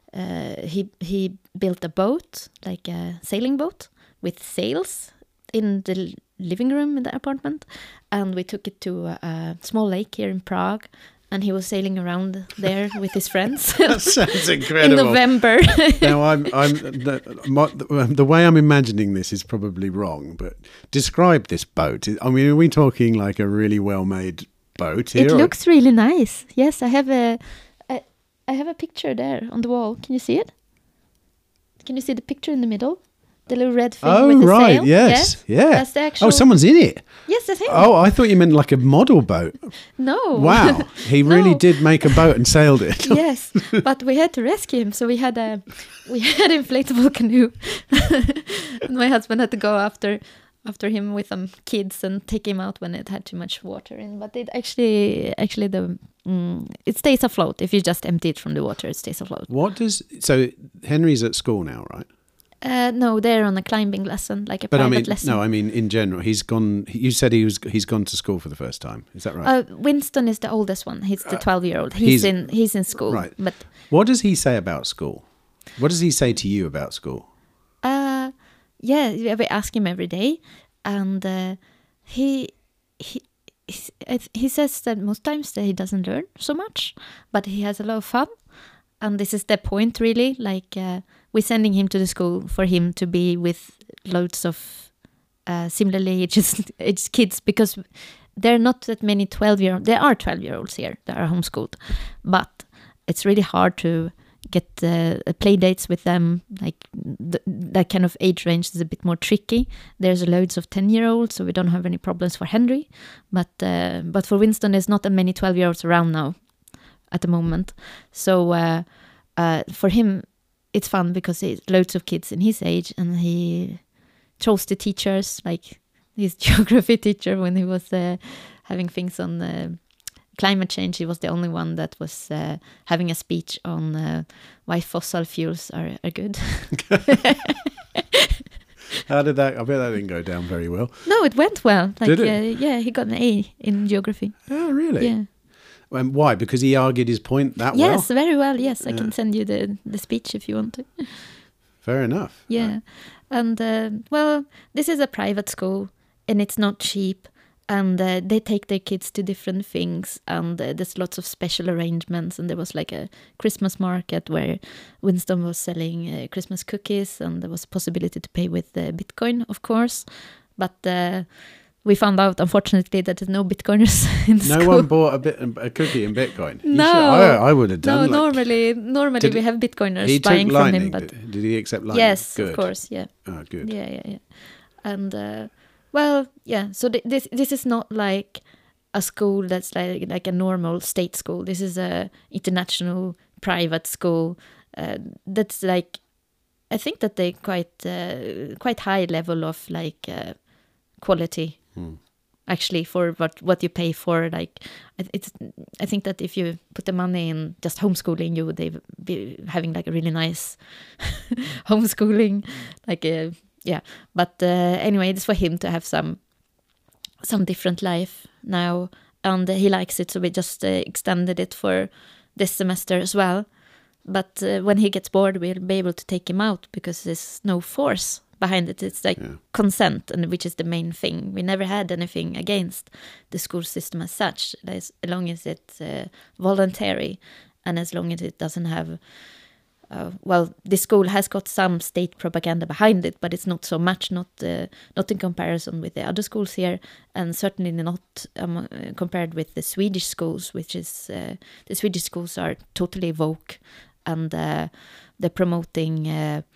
he built a boat, like a sailing boat with sails in the living room in the apartment, and we took it to a small lake here in Prague, and he was sailing around there with his friends. That sounds incredible. In November. Now, the way I'm imagining this is probably wrong, but describe this boat. I mean, are we talking like a really well-made boat here? It looks really nice. Yes, I have a picture there on the wall. Can you see it? Can you see the picture in the middle? The little red thing with the sail? Oh, right, yes. Yeah. That's the actual... Oh, someone's in it. Yes, that's him. Oh, I thought you meant like a model boat. No. Wow. He really did make a boat and sailed it. Yes, but we had to rescue him, so we had inflatable canoe. And my husband had to go after him with some kids and take him out when it had too much water in. But it actually it stays afloat. If you just empty it from the water, it stays afloat. So Henry's at school now, right? No, they're on a climbing lesson, like a private lesson. No, I mean in general. He's gone. You said he's gone to school for the first time. Is that right? Winston is the oldest one. He's the 12-year-old. He's in school. Right. But what does he say about school? What does he say to you about school? Yeah, we ask him every day, and he says that most times that he doesn't learn so much, but he has a lot of fun, and this is the point really. Like we're sending him to the school for him to be with loads of similarly aged kids, because there are not that many 12-year-olds. There are 12-year-olds here that are homeschooled, but it's really hard to get play dates with them. Like that kind of age range is a bit more tricky. There's loads of 10-year-olds, so we don't have any problems for Henry. But for Winston, there's not that many 12-year-olds around now at the moment. So for him, it's fun because there's loads of kids in his age, and he chose the teachers, like his geography teacher when he was having things on climate change. He was the only one that was having a speech on why fossil fuels are good. How did that? I bet that didn't go down very well. No, it went well. Like, did it? Yeah, he got an A in geography. Oh, really? Yeah. Why? Because he argued his point that well? Yes, very well. Yes, I can send you the speech if you want to. Fair enough. Yeah. And, well, this is a private school, and it's not cheap. And they take their kids to different things, and there's lots of special arrangements. And there was like a Christmas market where Winston was selling Christmas cookies, and there was a possibility to pay with Bitcoin, of course. But we found out, unfortunately, that there's no Bitcoiners in school. No one bought a cookie in Bitcoin? No. I would have done. No, normally we have Bitcoiners buying from him. But did he accept Lightning? Yes, good. Of course, yeah. Oh, good. Yeah. And well, yeah. So this is not like a school that's like a normal state school. This is a international private school that's like, I think that they quite high level of like quality. Actually, for what you pay for. Like I think that if you put the money in just homeschooling, you would be having like a really nice homeschooling, like yeah. But anyway, it's for him to have some different life now, and he likes it, so we just extended it for this semester as well. But when he gets bored, we'll be able to take him out because there's no force behind it. It's like consent, and which is the main thing. We never had anything against the school system as such, as long as it's voluntary, and as long as it doesn't have. The school has got some state propaganda behind it, but it's not so much, not in comparison with the other schools here, and certainly not compared with the Swedish schools, which is the Swedish schools are totally woke, and they're promoting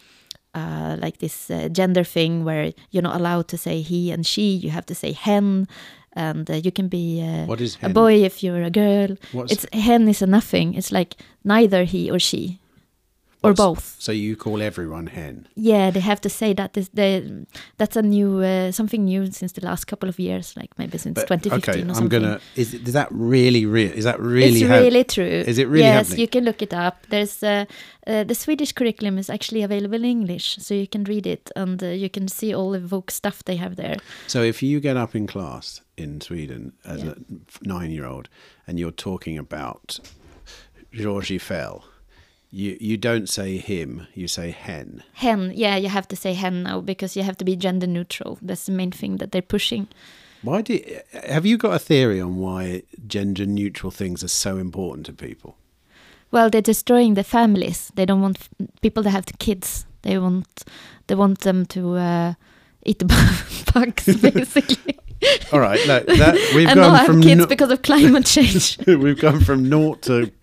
like this gender thing where you're not allowed to say he and she, you have to say hen, and you can be what is hen? A boy if you're a girl. Hen is a nothing. It's like neither he or she. Or both. So you call everyone hen? Yeah, they have to say that. That's a new something new since the last couple of years, like maybe since 2015 or something. Is that really real? Is that really? It's really true. Is it really Yes, happening? you can look it up. There's the Swedish curriculum is actually available in English, so you can read it and you can see all the woke stuff they have there. So if you get up in class in Sweden as a 9-year-old and you're talking about Georgie Fell. You don't say him, you say hen. Hen, yeah, you have to say hen now because you have to be gender neutral. That's the main thing that they're pushing. Have you got a theory on why gender neutral things are so important to people? Well, they're destroying the families. They don't want people to have the kids. They want them to eat the bugs, basically. All right, look, we've and gone not from have kids because of climate change. We've gone from naught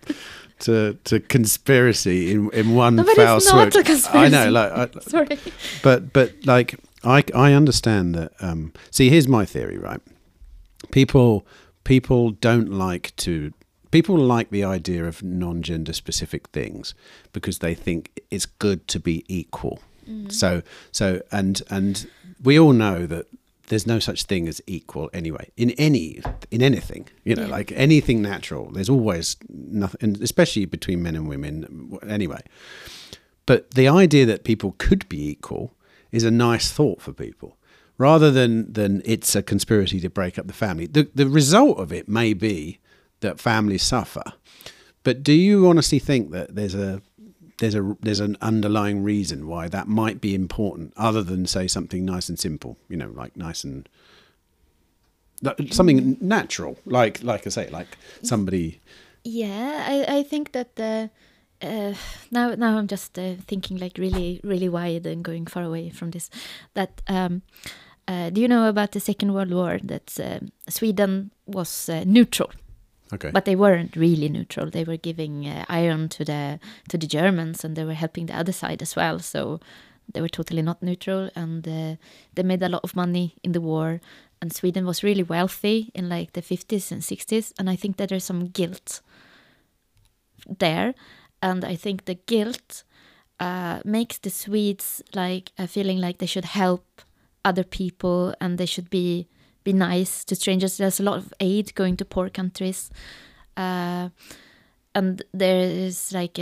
to conspiracy in one but foul it's swoop. not a conspiracy. I know, Sorry. But like I understand that. See, here's my theory, right? People don't like to. People like the idea of non-gender specific things because they think it's good to be equal. Mm-hmm. So and we all know that there's no such thing as equal anyway in anything, like anything natural. There's always nothing, especially between men and women anyway. But the idea that people could be equal is a nice thought for people, rather than it's a conspiracy to break up the family. The result of it may be that families suffer, but do you honestly think that there's an underlying reason why that might be important, other than say something nice and simple, like nice and something natural, like I say, like somebody. Yeah, I think that now I'm just thinking like really, really wide and going far away from this. That do you know about the Second World War? That Sweden was neutral. Okay. But they weren't really neutral. They were giving iron to the Germans, and they were helping the other side as well. So they were totally not neutral, and they made a lot of money in the war. And Sweden was really wealthy in like the 50s and 60s. And I think that there's some guilt there, and I think the guilt makes the Swedes like feeling like they should help other people and they should be nice to strangers. There's a lot of aid going to poor countries, and there is like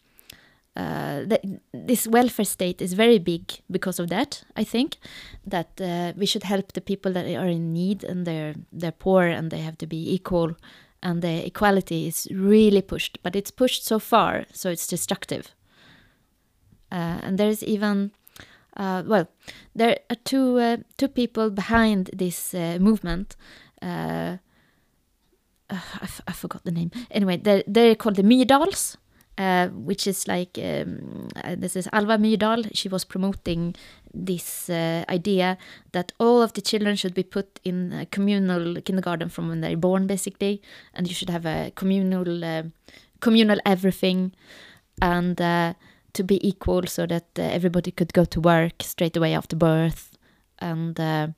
this welfare state is very big because of that. I think that we should help the people that are in need, and they're poor and they have to be equal, and the equality is really pushed, but it's pushed so far, so it's destructive. And there's even there are two people behind this movement. I forgot the name. Anyway, they're called the Myrdals, which is like this is Alva Myrdal. She was promoting this idea that all of the children should be put in a communal kindergarten from when they're born, basically, and you should have a communal everything, and to be equal, so that everybody could go to work straight away after birth, and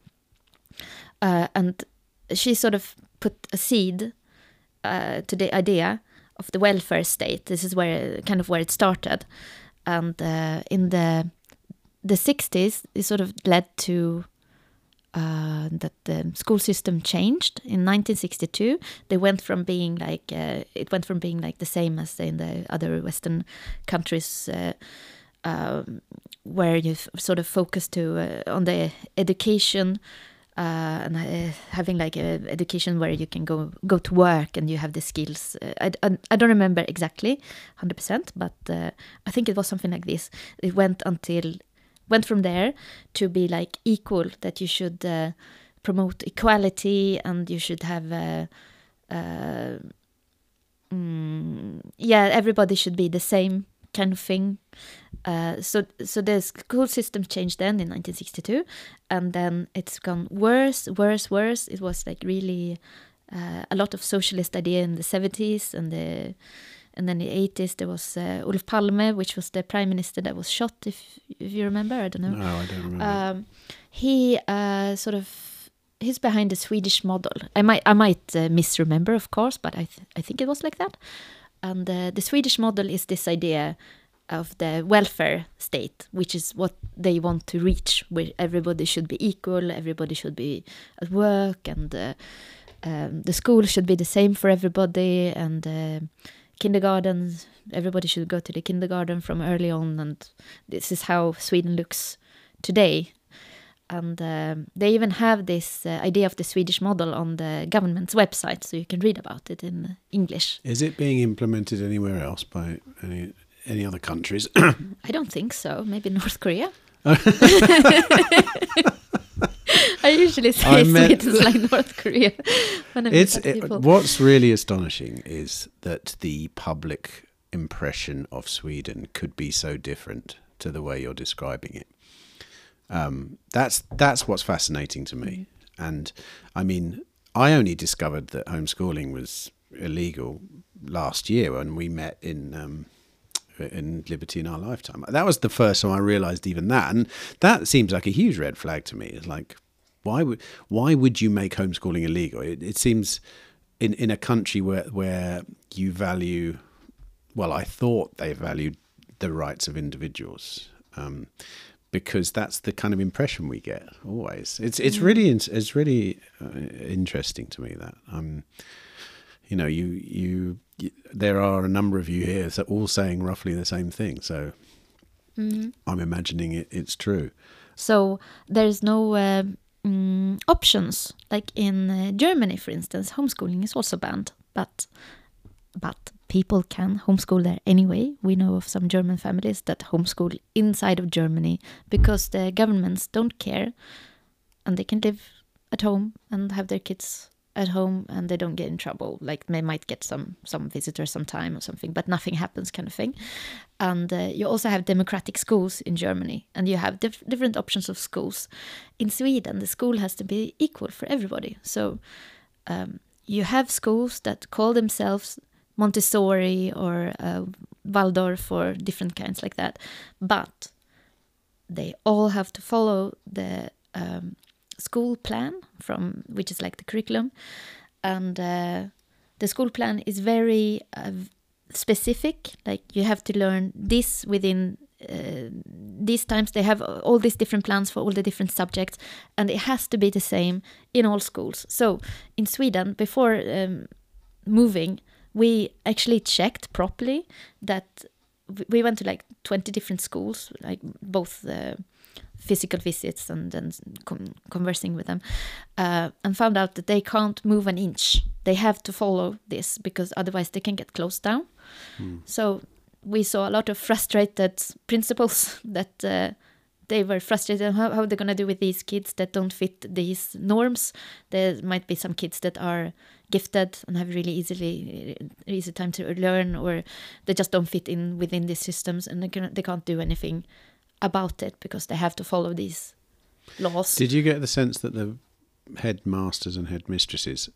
she sort of put a seed to the idea of the welfare state. This is where it started, and in the 60s, it sort of led to that the school system changed. In 1962, they went from being like the same as in the other Western countries, where you sort of focus on the education and having like a education where you can go to work and you have the skills. I don't remember exactly 100%, but I think it was something like this. It went from there to be like equal, that you should promote equality and you should have everybody should be the same kind of thing. So the school system changed then in 1962, and then it's gone worse. It was like really a lot of socialist idea in the 70s, and then in the 80s there was Olof Palme, which was the prime minister that was shot, if you remember. I don't know. No, I don't remember. He he's behind the Swedish model. I might misremember, of course, but I think it was like that. And the Swedish model is this idea of the welfare state, which is what they want to reach, where everybody should be equal, everybody should be at work, and the school should be the same for everybody, and kindergarten, everybody should go to the kindergarten from early on, and this is how Sweden looks today. And they even have this idea of the Swedish model on the government's website, so you can read about it in English. Is it being implemented anywhere else by any other countries? I don't think so. Maybe North Korea. I usually say Sweden's like North Korea. What's really astonishing is that the public impression of Sweden could be so different to the way you're describing it. That's what's fascinating to me. And I mean, I only discovered that homeschooling was illegal last year when we met in Liberty in Our Lifetime. That was the first time I realized even that, and that seems like a huge red flag to me. It's like, why would you make homeschooling illegal? It seems in a country where you value, well, I thought they valued the rights of individuals, because that's the kind of impression we get always. It's really interesting to me that you know, you there are a number of you here all saying roughly the same thing. So I'm imagining it's true. So there's no options. Like in Germany, for instance, homeschooling is also banned, but people can homeschool there anyway. We know of some German families that homeschool inside of Germany because the governments don't care, and they can live at home and have their kids at home, and they don't get in trouble. Like they might get some visitors sometime or something, but nothing happens, kind of thing. And you also have democratic schools in Germany, and you have different options of schools. In Sweden, the school has to be equal for everybody. So you have schools that call themselves Montessori or Waldorf or different kinds like that, but they all have to follow the school plan, which is like the curriculum, and the school plan is very specific. Like you have to learn this within these times. They have all these different plans for all the different subjects, and it has to be the same in all schools. So in Sweden, before moving, we actually checked properly that we went to like 20 different schools, like both physical visits and then conversing with them, and found out that they can't move an inch. They have to follow this because otherwise they can get closed down. So we saw a lot of frustrated principals that they were frustrated how they're going to do with these kids that don't fit these norms. There might be some kids that are gifted and have really easy time to learn, or they just don't fit in within these systems, and they can't do anything about it because they have to follow these laws. Did you get the sense that the headmasters and headmistresses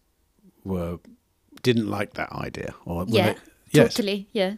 didn't like that idea? Or totally, yes.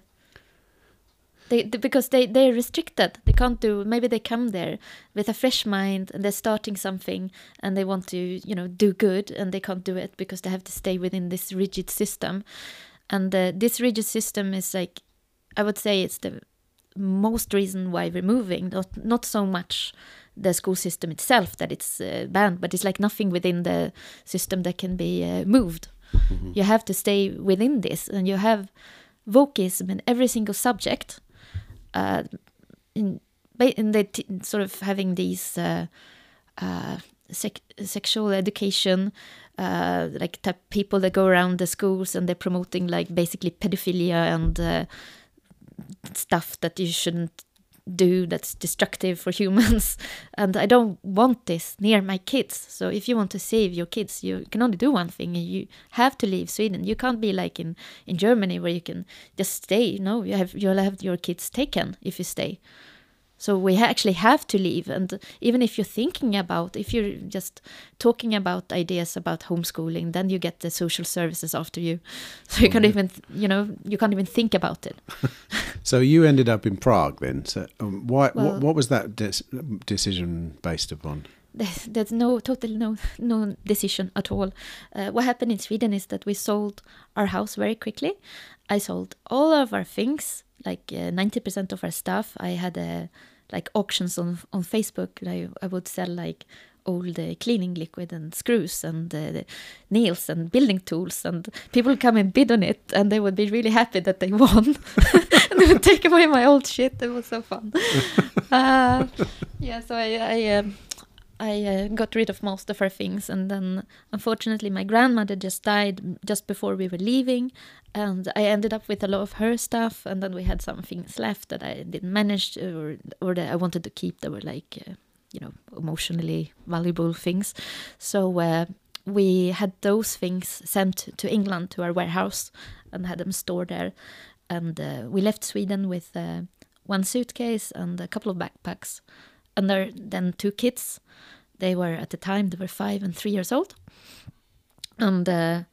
Because they're restricted. They can't do. Maybe they come there with a fresh mind and they're starting something and they want to, do good, and they can't do it because they have to stay within this rigid system. And this rigid system is like, I would say, it's the most reason why we're moving. Not so much the school system itself that it's banned, but it's like nothing within the system that can be moved. Mm-hmm. You have to stay within this, and you have wokeism in every single subject. In sort of having these sexual education, like type people that go around the schools and they're promoting like basically pedophilia and stuff that you shouldn't do, that's destructive for humans. And I don't want this near my kids. So if you want to save your kids, you can only do one thing, and you have to leave Sweden. You can't be like in Germany where you can just stay. No, you'll have your kids taken if you stay. So we actually have to leave. And even if if you're just talking about ideas about homeschooling, then you get the social services after you. So you can't even, you can't even think about it. So you ended up in Prague then. So what was that decision based upon? There's totally no decision at all. What happened in Sweden is that we sold our house very quickly. I sold all of our things, like 90% of our stuff. I had like auctions on Facebook. I would sell like old cleaning liquid and screws and the nails and building tools, and people would come and bid on it, and they would be really happy that they won. And they would take away my old shit. It was so fun. So I got rid of most of our things, and then unfortunately my grandmother just died just before we were leaving, and I ended up with a lot of her stuff, and then we had some things left that I didn't manage or that I wanted to keep that were like emotionally valuable things. So we had those things sent to England to our warehouse and had them stored there, and we left Sweden with one suitcase and a couple of backpacks, and then 2 kids. They were, at the time, 5 and 3 years old. And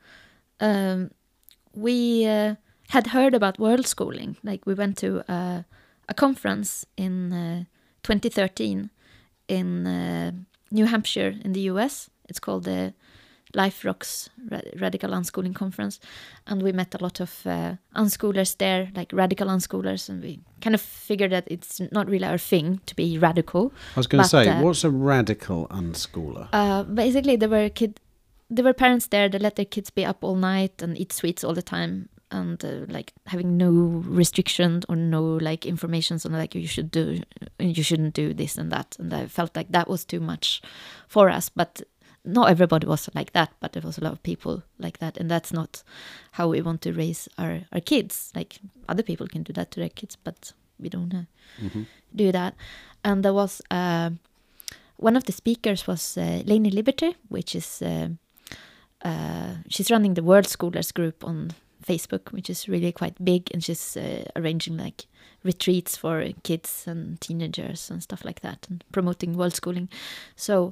we had heard about world schooling. Like, we went to a conference in 2013 in New Hampshire in the US. It's called the Life Rocks Radical Unschooling Conference. And we met a lot of unschoolers there, like radical unschoolers, and we kind of figured that it's not really our thing to be radical. I was going to say, what's a radical unschooler? Basically, there were parents there that let their kids be up all night and eat sweets all the time, and like having no restriction or no like information on like you shouldn't do this and that. And I felt like that was too much for us, but not everybody was like that, but there was a lot of people like that, and that's not how we want to raise our kids. Like, other people can do that to their kids, but we don't do that. And there was one of the speakers was Lainey Liberty, which is she's running the World Schoolers group on Facebook, which is really quite big, and she's arranging like retreats for kids and teenagers and stuff like that, and promoting world schooling. So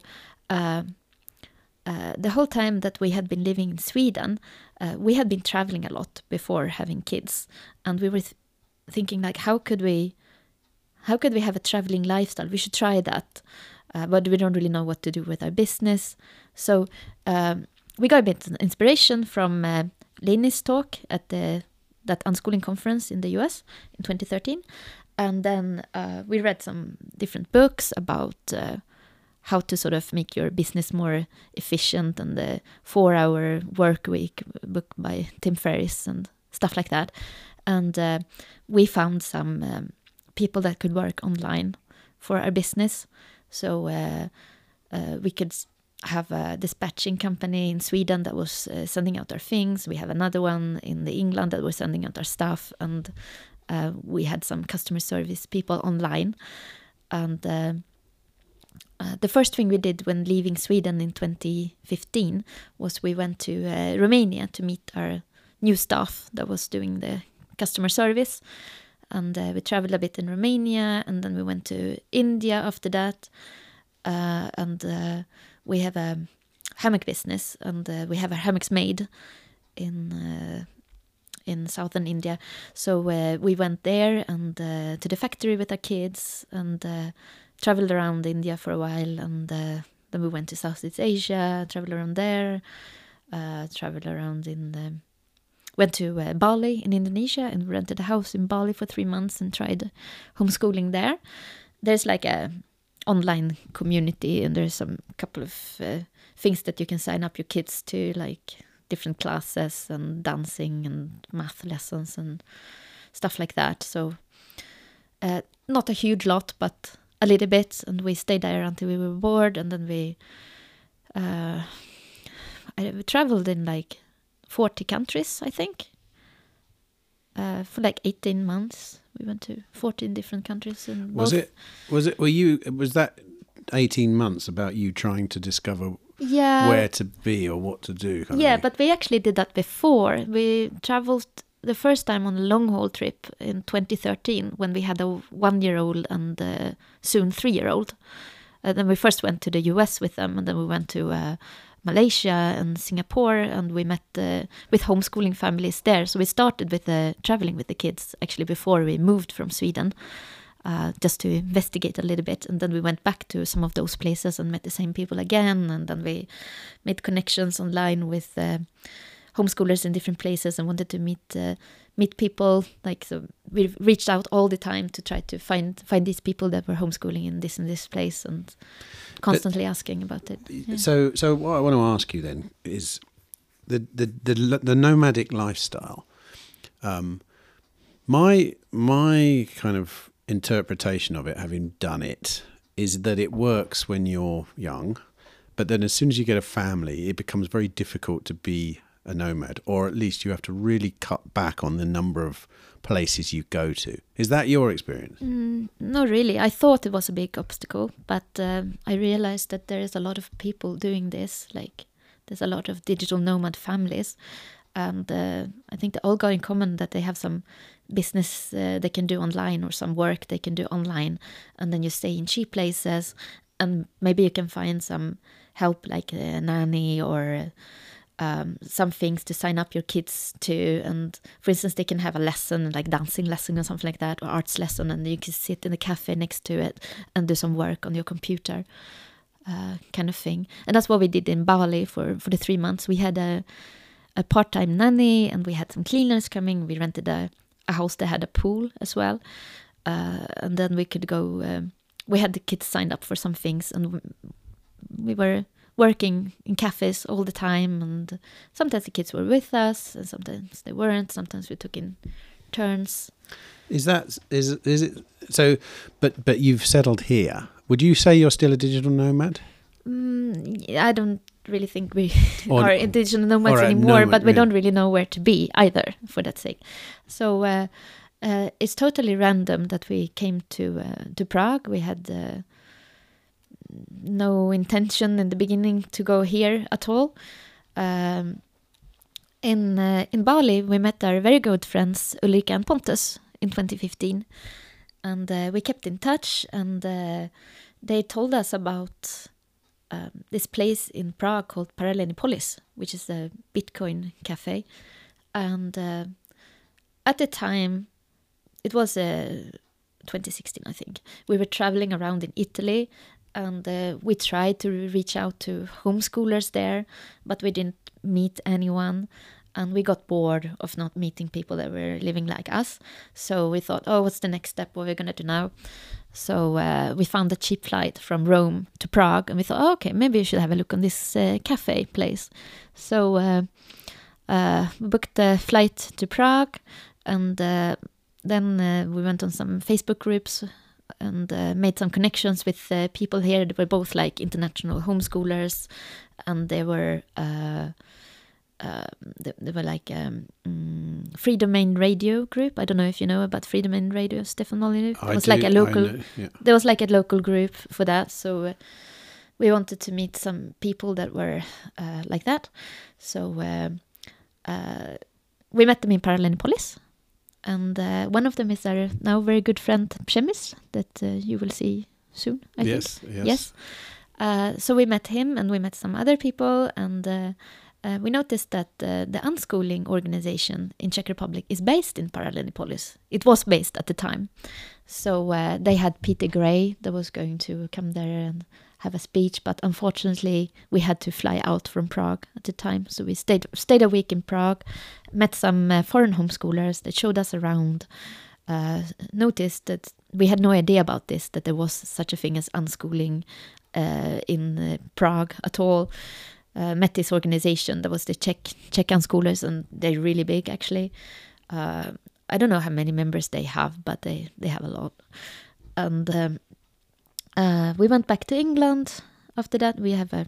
the whole time that we had been living in Sweden, we had been traveling a lot before having kids, and we were thinking like, how could we have a traveling lifestyle? We should try that, but we don't really know what to do with our business. So we got a bit of inspiration from Lainey's talk at that unschooling conference in the US in 2013, and then we read some different books about how to sort of make your business more efficient, and the 4-hour work week book by Tim Ferriss and stuff like that. And we found some people that could work online for our business. So we could have a dispatching company in Sweden that was sending out our things. We have another one in England that was sending out our stuff. And we had some customer service people online. And the first thing we did when leaving Sweden in 2015 was we went to Romania to meet our new staff that was doing the customer service. And we traveled a bit in Romania, and then we went to India after that. And we have a hammock business, and we have our hammocks made in southern India. So we went there and to the factory with our kids, and traveled around India for a while, and then we went to Southeast Asia, traveled around there, went to Bali in Indonesia, and rented a house in Bali for 3 months and tried homeschooling there. There's like a online community, and there's some couple of things that you can sign up your kids to, like different classes and dancing and math lessons and stuff like that. So not a huge lot, but a little bit, and we stayed there until we were bored, and then we I traveled in like 40 countries, I think. For like 18 months, we went to 14 different countries. And was that 18 months about you trying to discover where to be or what to do? But we actually did that before. We traveled the first time on a long haul trip in 2013 when we had a 1-year-old and soon 3-year-old. Then we first went to the US with them, and then we went to Malaysia and Singapore, and we met with homeschooling families there. So we started with traveling with the kids actually before we moved from Sweden, just to investigate a little bit. And then we went back to some of those places and met the same people again. And then we made connections online with homeschoolers in different places and wanted to meet people. Like, so we reached out all the time to try to find these people that were homeschooling in this place, and constantly asking about it. Yeah. So what I want to ask you then is the nomadic lifestyle. My kind of interpretation of it, having done it, is that it works when you're young, but then as soon as you get a family, it becomes very difficult to be a nomad, or at least you have to really cut back on the number of places you go to. Is that your experience? Not really. I thought it was a big obstacle, but I realized that there is a lot of people doing this. Like, there's a lot of digital nomad families, and I think they all got in common that they have some business they can do online, or some work they can do online, and then you stay in cheap places, and maybe you can find some help, like a nanny or some things to sign up your kids to. And for instance, they can have a lesson, like dancing lesson or something like that, or arts lesson, and you can sit in a cafe next to it and do some work on your computer, kind of thing. And that's what we did in Bali for the 3 months. We had a part-time nanny, and we had some cleaners coming. We rented a house that had a pool as well, and then we could go. We had the kids signed up for some things, and we were working in cafes all the time, and sometimes the kids were with us and sometimes they weren't. Sometimes we took in turns. Is it so? But you've settled here. Would you say you're still a digital nomad? I don't really think we are digital nomads anymore, but we don't really know where to be either, for that sake. So it's totally random that we came to Prague. We had no intention in the beginning to go here at all. In Bali, we met our very good friends Ulrika and Pontus in 2015, and we kept in touch, and they told us about this place in Prague called Paralelnipolis, which is a Bitcoin cafe. And at the time, it was 2016, I think, we were traveling around in Italy, and we tried to reach out to homeschoolers there, but we didn't meet anyone. And we got bored of not meeting people that were living like us. So we thought, what's the next step? What are we going to do now? So we found a cheap flight from Rome to Prague. And we thought, okay, maybe we should have a look on this cafe place. So we booked a flight to Prague. And then we went on some Facebook groups and made some connections with people here. They were both like international homeschoolers, and they were like Free Domain Radio group. I don't know if you know about Free Domain Radio, Stefan Molyneux. It was like a local. There was like a local group for that. So we wanted to meet some people that were like that. So we met them in Paralelnipolis. And one of them is our now very good friend Przemis, that you will see soon, I think. Yes. So we met him, and we met some other people, and we noticed that the unschooling organization in Czech Republic is based in Paralelnipolis. It was based at the time. So they had Peter Gray that was going to come there and have a speech, but unfortunately we had to fly out from Prague at the time. So we stayed a week in Prague, met some foreign homeschoolers that showed us around, noticed that we had no idea about this, that there was such a thing as unschooling in Prague at all. Met this organization that was the Czech Unschoolers, and they're really big actually. I don't know how many members they have, but they have a lot. And we went back to England after that. We have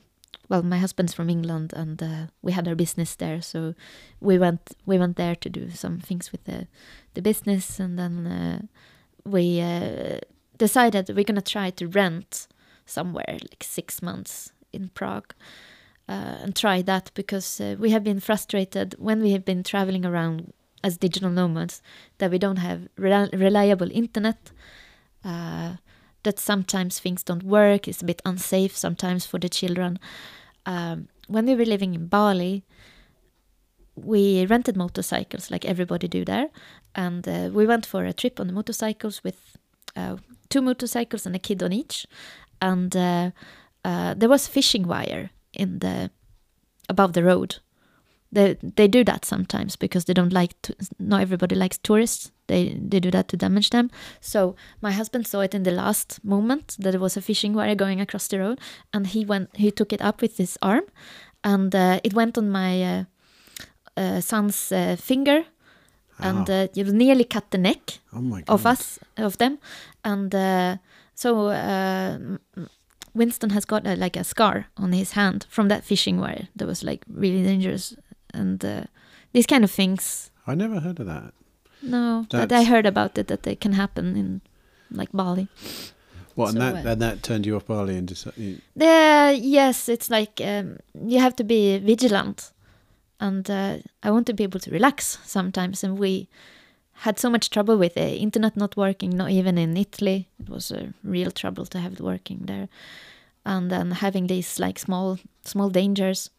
well, my husband's from England, and we had our business there, so we went there to do some things with the business, and then we decided we're gonna try to rent somewhere like 6 months in Prague, and try that, because we have been frustrated when we have been traveling around as digital nomads that we don't have reliable internet, that sometimes things don't work, it's a bit unsafe sometimes for the children. When we were living in Bali, we rented motorcycles like everybody do there, and we went for a trip on the motorcycles with 2 motorcycles and a kid on each, and there was fishing wire above the road. They do that sometimes because they don't like to, not everybody likes tourists. They do that to damage them. So my husband saw it in the last moment that there was a fishing wire going across the road, and he took it up with his arm, and it went on my son's finger, and it nearly cut the neck of them, and so Winston has got a scar on his hand from that fishing wire that was like really dangerous, and these kind of things. I never heard of that. No, but I heard about it, that they can happen in like Bali. What, so, and that turned you off Bali and decided? Yes, it's like you have to be vigilant, and I want to be able to relax sometimes, and we had so much trouble with the internet not working, not even in Italy. It was a real trouble to have it working there. And then having these like small dangers.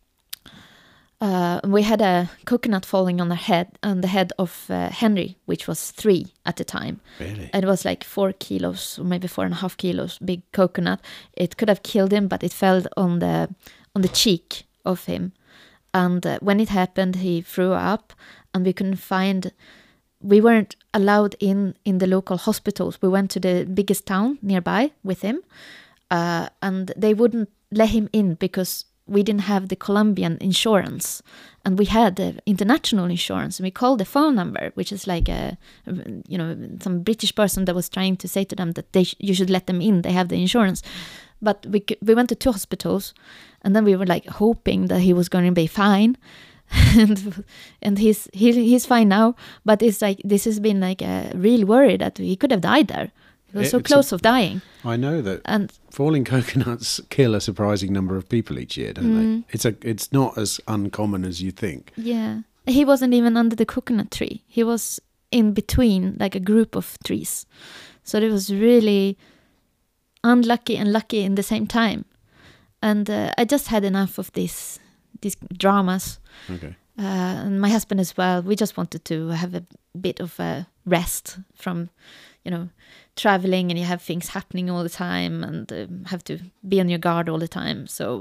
We had a coconut falling on the head of Henry, which was 3 at the time. Really? It was like 4 kilos, or maybe 4.5 kilos, big coconut. It could have killed him, but it fell on the cheek of him. And when it happened, he threw up, and we weren't allowed in the local hospitals. We went to the biggest town nearby with him, and they wouldn't let him in because we didn't have the Colombian insurance, and we had the international insurance. And we called the phone number, which is like some British person that was trying to say to them that you should let them in. They have the insurance. But we went to 2 hospitals, and then we were like hoping that he was going to be fine. and he's fine now, but it's like this has been like a real worry that he could have died there. He was so close of dying. I know that, and falling coconuts kill a surprising number of people each year, don't they? It's not as uncommon as you think. Yeah, he wasn't even under the coconut tree. He was in between like a group of trees, so it was really unlucky and lucky in the same time. And I just had enough of these dramas. Okay. And my husband as well. We just wanted to have a bit of a rest from, traveling, and you have things happening all the time, and have to be on your guard all the time. So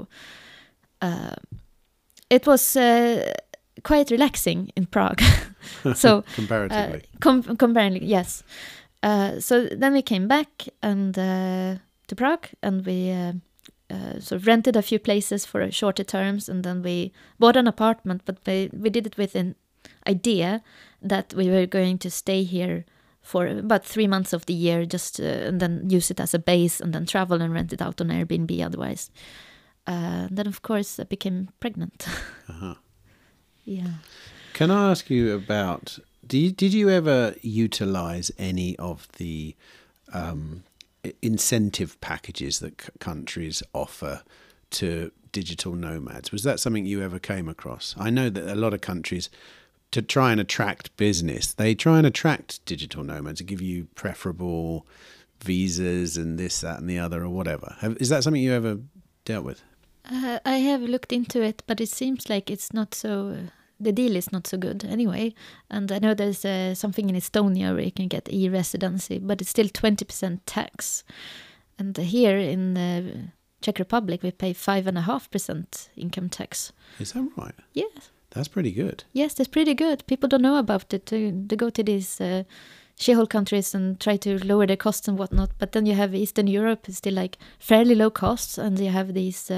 it was quite relaxing in Prague. So comparatively, comparatively, yes. So then we came back and to Prague, and we sort of rented a few places for shorter terms, and then we bought an apartment. But we did it with an idea that we were going to stay here for about 3 months of the year, just and then use it as a base, and then travel and rent it out on Airbnb otherwise. Then of course I became pregnant. Uh-huh. Yeah. Can I ask you about, did you ever utilize any of the incentive packages that countries offer to digital nomads? Was that something you ever came across? I know that a lot of countries, to try and attract business, they try and attract digital nomads, to give you preferable visas and this, that and the other, or whatever. Is that something you ever dealt with? I have looked into it, but it seems like it's not so... the deal is not so good anyway. And I know there's something in Estonia where you can get e-residency, but it's still 20% tax. And here in the Czech Republic, we pay 5.5% income tax. Is that right? Yes. That's pretty good. Yes, that's pretty good. People don't know about it. They go to these shithole countries and try to lower their costs and whatnot. But then you have Eastern Europe, it's still like fairly low costs, and you have these...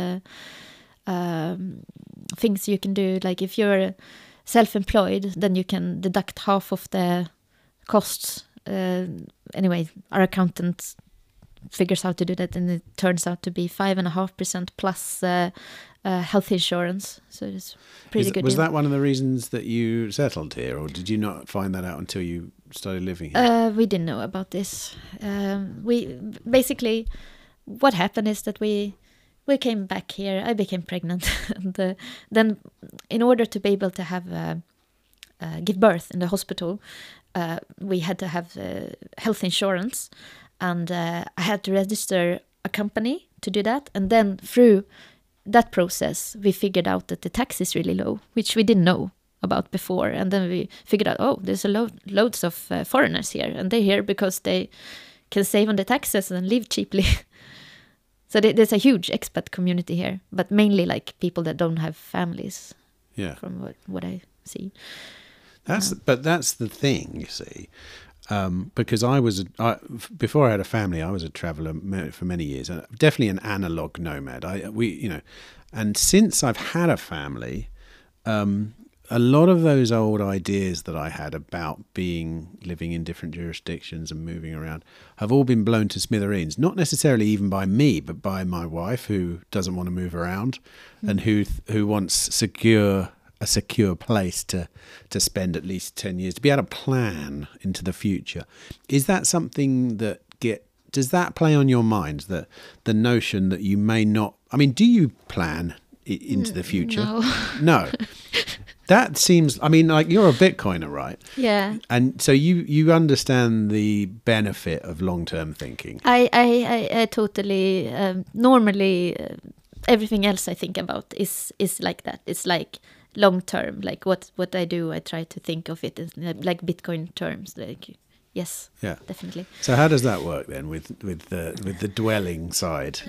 things you can do, like if you're self-employed, then you can deduct half of the costs. Anyway, our accountant figures out to do that, and it turns out to be 5.5% plus health insurance. So it's pretty good. Was that one of the reasons that you settled here, or did you not find that out until you started living here? We didn't know about this. We basically, what happened is that we came back here. I became pregnant, and then in order to be able to have give birth in the hospital, we had to have health insurance, and I had to register a company to do that. And then through that process, we figured out that the tax is really low, which we didn't know about before. And then we figured out, oh, there's loads of foreigners here, and they're here because they can save on the taxes and live cheaply. So there's a huge expat community here, but mainly like people that don't have families. Yeah, from what I see. But that's the thing, you see, because before I had a family, I was a traveller for many years, definitely an analog nomad. And since I've had a family, a lot of those old ideas that I had about living in different jurisdictions and moving around have all been blown to smithereens. Not necessarily even by me, but by my wife, who doesn't want to move around, and who wants a secure place to spend at least 10 years, to be able to plan into the future. Is that something that does that play on your mind, that the notion that you may not, I mean, do you plan into the future? No. That seems, I mean, like, you're a Bitcoiner, right? Yeah. And so you understand the benefit of long-term thinking. I totally, normally everything else I think about is like that. It's like long-term, like what I do, I try to think of it as like Bitcoin terms, like, yes, yeah, definitely. So how does that work then with the dwelling side?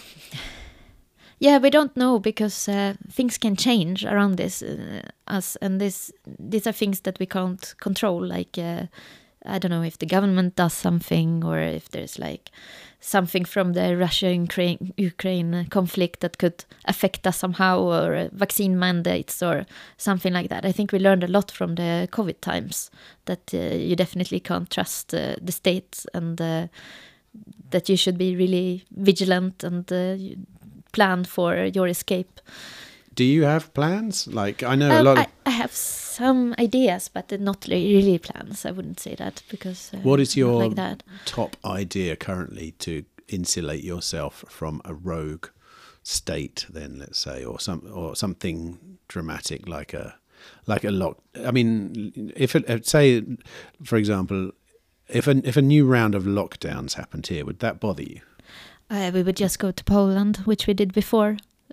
Yeah, we don't know, because things can change around this, and these are things that we can't control. Like, I don't know if the government does something, or if there's like something from the Russia-Ukraine conflict that could affect us somehow, or vaccine mandates or something like that. I think we learned a lot from the COVID times, that you definitely can't trust the state, and that you should be really vigilant and plan for your escape. Do you have plans? Like, I know a lot I have some ideas, but not really plans. I wouldn't say that, because what is your like that. top idea currently to insulate yourself from a rogue state, then, let's say, or something dramatic like a lock? I mean, say, for example, if a new round of lockdowns happened here, would that bother you? We would just go to Poland, which we did before,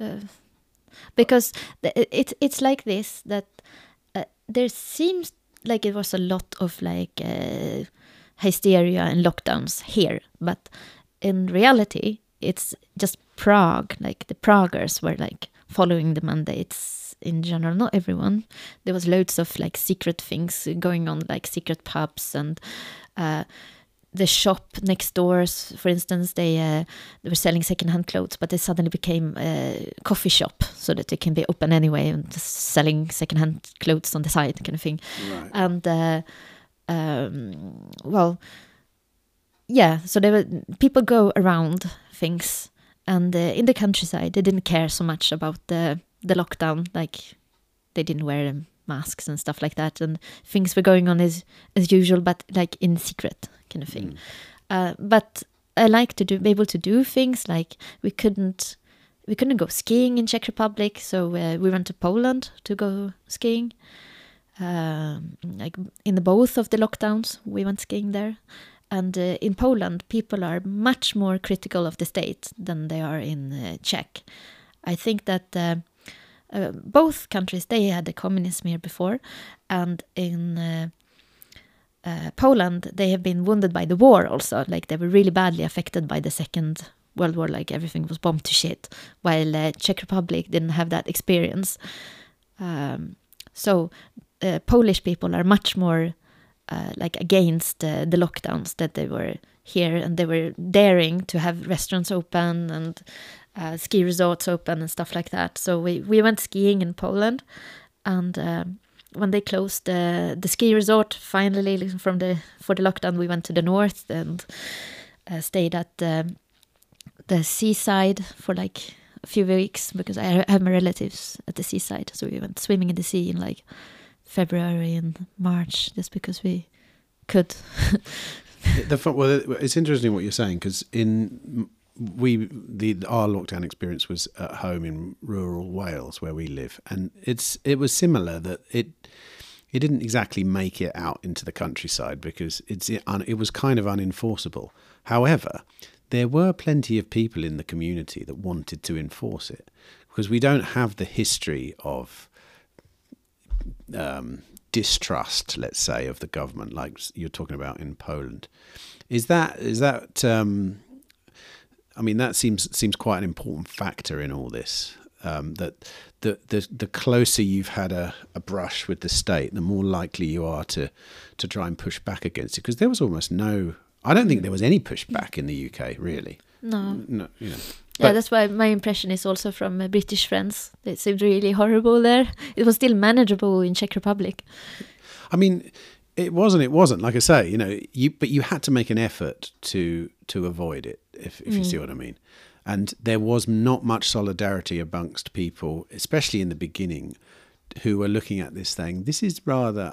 because it's like this, that there seems like it was a lot of like hysteria and lockdowns here, but in reality it's just Prague. Like, the Praguers were like following the mandates in general, not everyone. There was loads of like secret things going on, like secret pubs, and the shop next door, for instance, they were selling secondhand clothes, but they suddenly became a coffee shop, so that it can be open anyway and just selling secondhand clothes on the side, kind of thing. Right. And well, yeah. So people go around things, and in the countryside, they didn't care so much about the lockdown. Like, they didn't wear masks and stuff like that, and things were going on as usual, but like in secret, kind of thing. But I like to be able to do things like we couldn't go skiing in Czech Republic, so we went to Poland to go skiing. Like, in both of the lockdowns, we went skiing there. And in Poland, people are much more critical of the state than they are in Czech. I think that both countries, they had the communism here before, and in Poland, they have been wounded by the war also. Like, they were really badly affected by the Second World War, like everything was bombed to shit, while Czech Republic didn't have that experience. So Polish people are much more like against the lockdowns that they were here, and they were daring to have restaurants open and ski resorts open and stuff like that. So we went skiing in Poland, and when they closed the ski resort finally for the lockdown, we went to the north, and stayed at the seaside for like a few weeks because I have my relatives at the seaside. So we went swimming in the sea in like February and March just because we could. It's interesting what you're saying, because our lockdown experience was at home in rural Wales where we live, and it was similar, that it didn't exactly make it out into the countryside because it was kind of unenforceable. However, there were plenty of people in the community that wanted to enforce it, because we don't have the history of distrust, let's say, of the government, like you're talking about in Poland. Is that I mean, that seems quite an important factor in all this. That the closer you've had a brush with the state, the more likely you are to try and push back against it. Because there was almost I don't think there was any pushback in the UK, really. No. You know. Yeah, that's why my impression is also from British friends. It seemed really horrible there. It was still manageable in Czech Republic. I mean, it wasn't. Like I say, but you had to make an effort to avoid it, if you see what I mean. And there was not much solidarity amongst people, especially in the beginning, who were looking at this saying, this is rather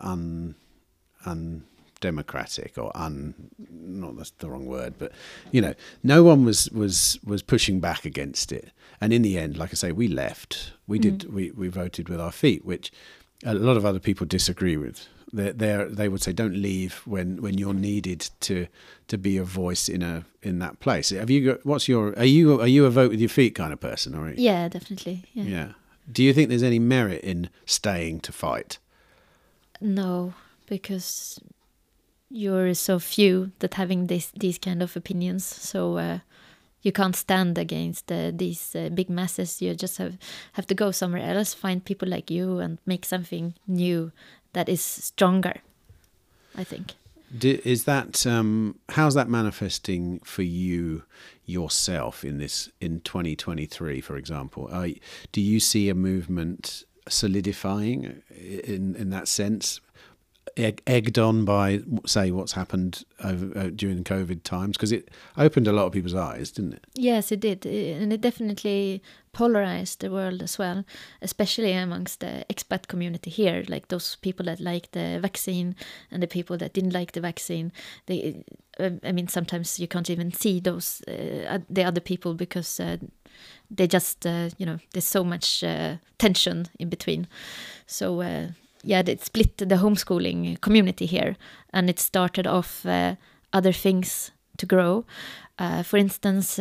undemocratic, or not, that's the wrong word, but no one was pushing back against it. And in the end, like I say, we left. We voted with our feet, which a lot of other people disagree with. They would say, don't leave when you're needed to be a voice in that place. Have you got, are you a vote with your feet kind of person, or? Yeah, definitely. Yeah. Do you think there's any merit in staying to fight? No, because you're so few that having these kind of opinions. So you can't stand against these big masses. You just have to go somewhere else, find people like you, and make something new that is stronger, I think. Is that how's that manifesting for you yourself in 2023, for example? Do you see a movement solidifying in that sense, egged on by, say, what's happened during COVID times? Because it opened a lot of people's eyes, didn't it? Yes, it did. And it definitely polarized the world as well, especially amongst the expat community here, like those people that liked the vaccine and the people that didn't like the vaccine. Sometimes you can't even see those the other people because they just, there's so much tension in between. So it split the homeschooling community here, and it started off other things to grow. For instance,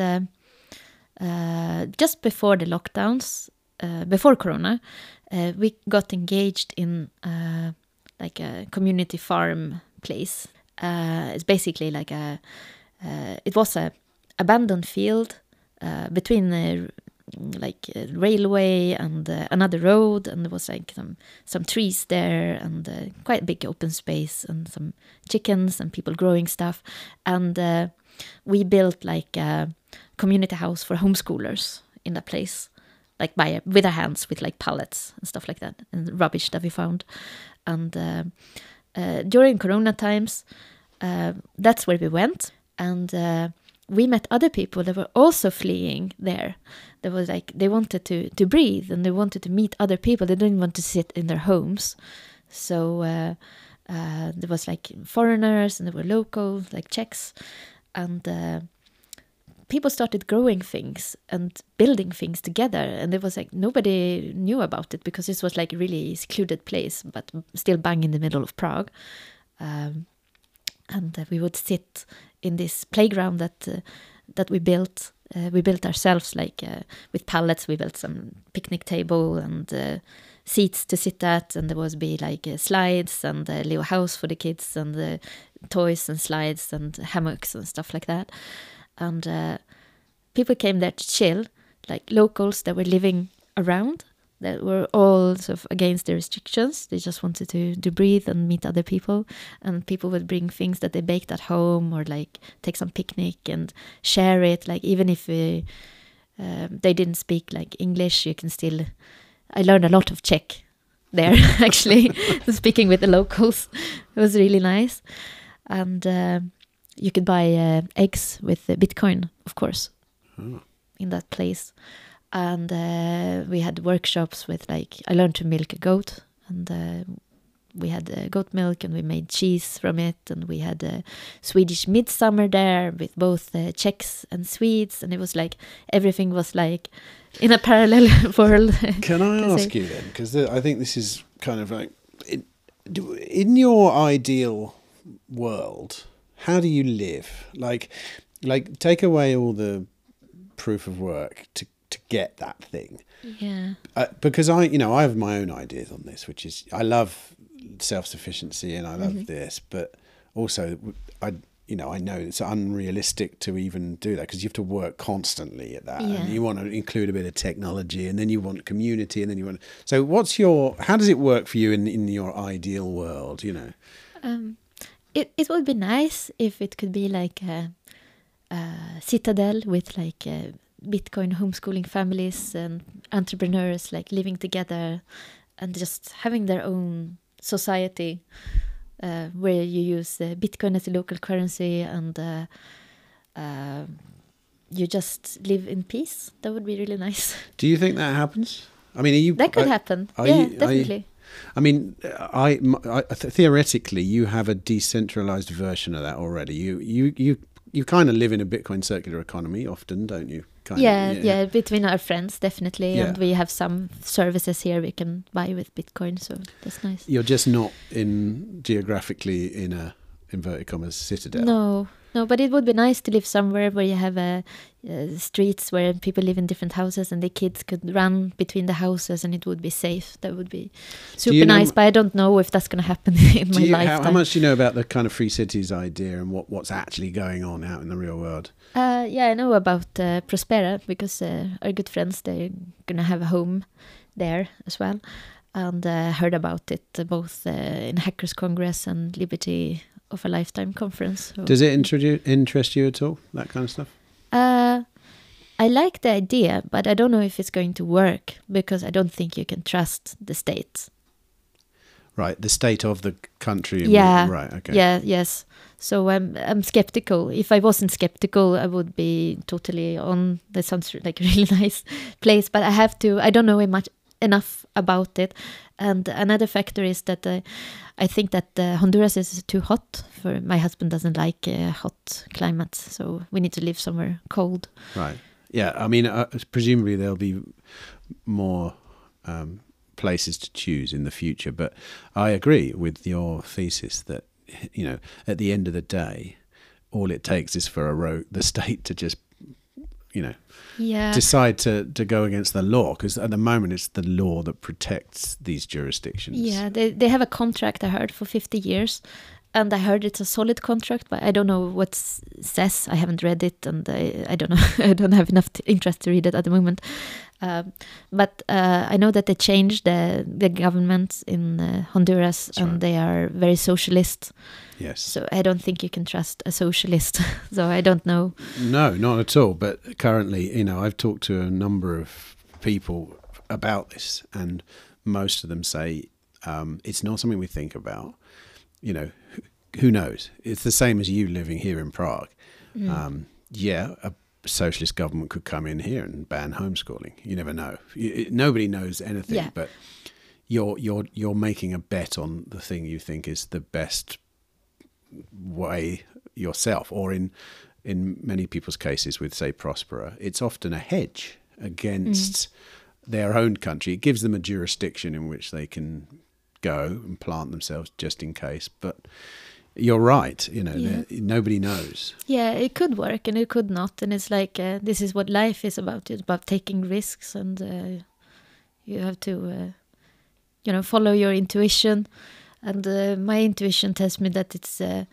just before the lockdowns, before Corona, we got engaged in like a community farm place. It's basically like it was a abandoned field between railway and another road, and there was like some trees there, and quite a big open space, and some chickens and people growing stuff. And we built like a community house for homeschoolers in that place, like with our hands, with like pallets and stuff like that, and rubbish that we found. And during Corona times, that's where we went, and we met other people that were also fleeing there. There was like, they wanted to breathe, and they wanted to meet other people. They didn't want to sit in their homes. So there was like foreigners, and there were locals, like Czechs, and people started growing things and building things together. And it was like, nobody knew about it because this was like a really secluded place, but still bang in the middle of Prague. And we would sit in this playground that we built. We built ourselves, like with pallets. We built some picnic table and seats to sit at, and there was like slides and a little house for the kids, and toys and slides and hammocks and stuff like that. And people came there to chill, like locals that were living around, that were all sort of against the restrictions. They just wanted to breathe and meet other people. And people would bring things that they baked at home, or like take some picnic and share it. Like even if they didn't speak like English, you can still... I learned a lot of Czech there, actually, speaking with the locals. It was really nice. And you could buy eggs with Bitcoin, of course, in that place. And we had workshops with, like, I learned to milk a goat, and we had goat milk, and we made cheese from it, and we had Swedish midsummer there with both Czechs and Swedes, and it was like everything was like in a parallel world. Can I ask you then, because I think this is kind of like, in your ideal world, how do you live? Like take away all the proof of work to get that thing. Yeah. Because I have my own ideas on this, which is I love self-sufficiency and I love this, but also I know it's unrealistic to even do that, because you have to work constantly at that, and you want to include a bit of technology, and then you want community, and then you want. So how does it work for you in your ideal world? It would be nice if it could be like a citadel with like Bitcoin homeschooling families and entrepreneurs like living together and just having their own society where you use Bitcoin as a local currency, and you just live in peace. That would be really nice. Do you think that happens? I mean, that could happen. Definitely. Theoretically, you have a decentralized version of that already. You kind of live in a Bitcoin circular economy often, don't you? Between our friends, definitely. And we have some services here we can buy with Bitcoin, so that's nice. You're just not geographically in a, inverted commas, citadel. No, but it would be nice to live somewhere where you have streets where people live in different houses and the kids could run between the houses and it would be safe. That would be super nice, but I don't know if that's going to happen in my lifetime. How much do you know about the kind of free cities idea and what's actually going on out in the real world? I know about Prospera, because our good friends, they're going to have a home there as well. And heard about it both in Hackers Congress and Liberty of a Lifetime conference. So. Does it interest you at all, that kind of stuff? I like the idea, but I don't know if it's going to work, because I don't think you can trust the state. Right, the state of the country. Yeah. Right. Okay. Yeah. Yes. So I'm skeptical. If I wasn't skeptical, I would be totally on. That sounds like a really nice place, but I don't know enough about it. And another factor is that I think that Honduras is too hot. My husband doesn't like hot climates, so we need to live somewhere cold. Right. Yeah. I mean, presumably there'll be more places to choose in the future, but I agree with your thesis that at the end of the day, all it takes is for the state to just decide to go against the law, because at the moment it's the law that protects these jurisdictions. Yeah, they have a contract, I heard, for 50 years, and I heard it's a solid contract, but I don't know what it says. I haven't read it, and I don't know. I don't have enough interest to read it at the moment. But I know that they changed the government in Honduras. That's and right. They are very socialist. Yes. So I don't think you can trust a socialist. So I don't know. No, not at all. But currently, I've talked to a number of people about this, and most of them say it's not something we think about. Who knows? It's the same as you living here in Prague. Mm. A socialist government could come in here and ban homeschooling. You never know. Nobody knows anything, but you're making a bet on the thing you think is the best way yourself, or in many people's cases with, say, Prospera, it's often a hedge against their own country. It gives them a jurisdiction in which they can go and plant themselves just in case. But you're right, nobody knows. Yeah, it could work and it could not. And it's like, this is what life is about. It's about taking risks, and you have to, follow your intuition. And my intuition tells me that it's the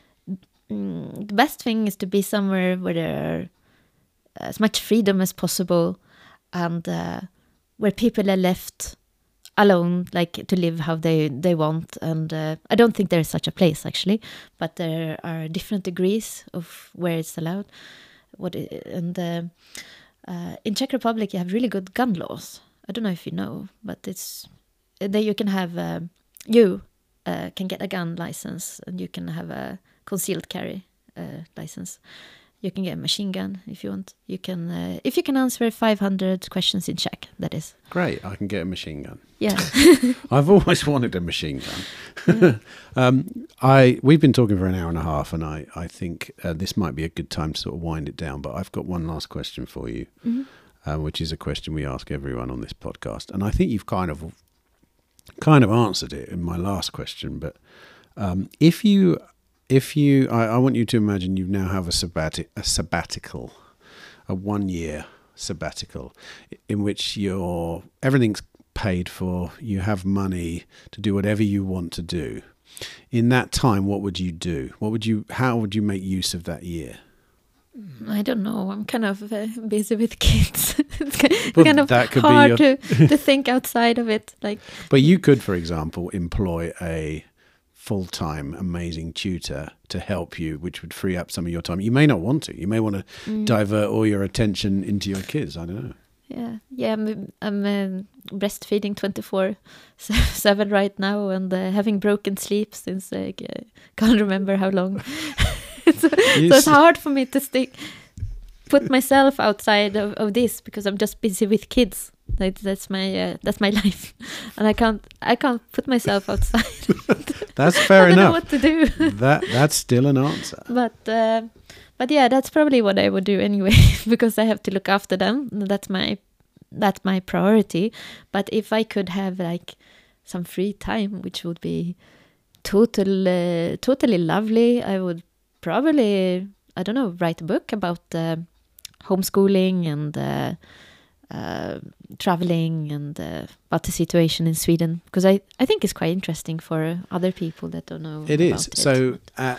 best thing is to be somewhere where there are as much freedom as possible, and where people are left alone, like to live how they want. And I don't think there is such a place, actually, but there are different degrees of where it's allowed. In Czech Republic, you have really good gun laws. I don't know if you know, but it's there you can have can get a gun license, and you can have a concealed carry license. You can get a machine gun if you want. You can, if you can answer 500 questions in Czech, that is. Great, I can get a machine gun. Yeah. I've always wanted a machine gun. We've been talking for an hour and a half, and I think this might be a good time to sort of wind it down. But I've got one last question for you, which is a question we ask everyone on this podcast, and I think you've kind of answered it in my last question. But if you, I want you to imagine you now have a sabbatical, a 1 year sabbatical, in which everything's paid for, you have money to do whatever you want to do. In that time, what would you do? How would you make use of that year? I don't know. I'm kind of busy with kids. It's kind of hard to think outside of it. But you could, for example, employ a full-time amazing tutor to help you, which would free up some of your time. You may not want to. You may want to divert all your attention into your kids. I don't know. Yeah. I'm breastfeeding 24/7 right now, and having broken sleep since I can't remember how long. so it's hard for me to put myself outside of this, because I'm just busy with kids. That's my life, and I can't put myself outside. That's fair enough. I don't know what to do. That's still an answer. But yeah, that's probably what I would do anyway, because I have to look after them. That's my priority. But if I could have some free time, which would be totally lovely, I would probably, I don't know, write a book about homeschooling and traveling and about the situation in Sweden, because I think it's quite interesting for other people that don't know. It is. So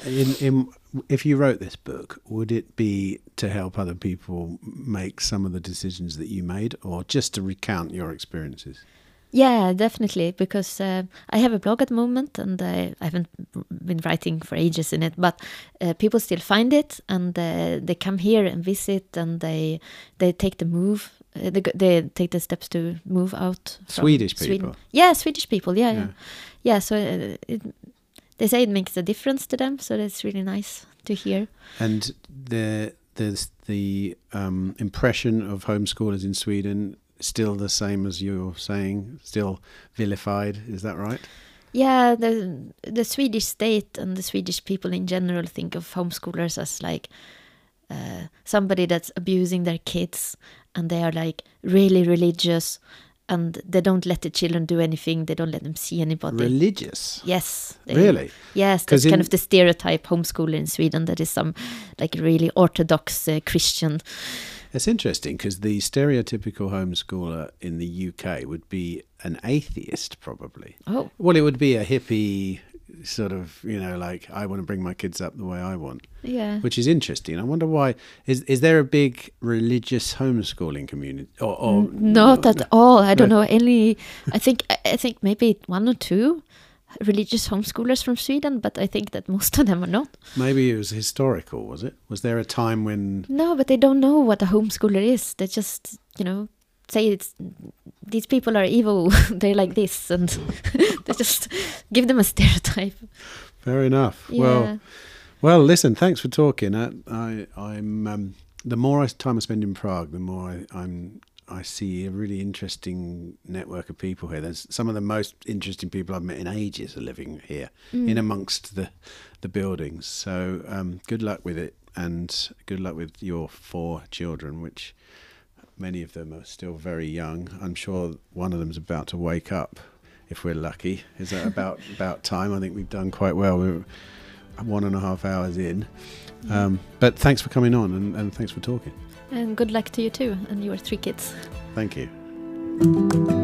if you wrote this book, would it be to help other people make some of the decisions that you made, or just to recount your experiences? Yeah, definitely, because I have a blog at the moment, and I haven't been writing for ages in it, but people still find it, and they come here and visit, and they take the move. They take the steps to move out. Swedish people. Sweden. Yeah, Swedish people. Yeah. So they say it makes a difference to them. So that's really nice to hear. And there's the impression of homeschoolers in Sweden still the same as you're saying, still vilified. Is that right? Yeah, the Swedish state and the Swedish people in general think of homeschoolers as somebody that's abusing their kids, and they are really religious, and they don't let the children do anything. They don't let them see anybody. Religious? Yes. Really? Yes, that's kind of the stereotype homeschooler in Sweden, that is some really orthodox Christian. It's interesting, because the stereotypical homeschooler in the UK would be an atheist, probably. Oh. Well, it would be a hippie sort of, I want to bring my kids up the way I want. Yeah. Which is interesting. I wonder why. Is there a big religious homeschooling community? Or not at all. I don't know any. I think maybe 1 or 2 religious homeschoolers from Sweden, but I think that most of them are not. Maybe it was historical, was it? Was there a time when... No, but they don't know what a homeschooler is. They just, say these people are evil, they're like this, and they just give them a stereotype. Fair enough. Yeah. Well, listen, thanks for talking. I'm the more time I spend in Prague, the more I see a really interesting network of people here. There's some of the most interesting people I've met in ages are living here, in amongst the buildings. So good luck with it, and good luck with your 4 children, which many of them are still very young. I'm sure one of them's about to wake up, if we're lucky. Is that about time? I think we've done quite well. We're 1.5 hours in. But thanks for coming on, and thanks for talking. And good luck to you too, and your 3 kids. Thank you.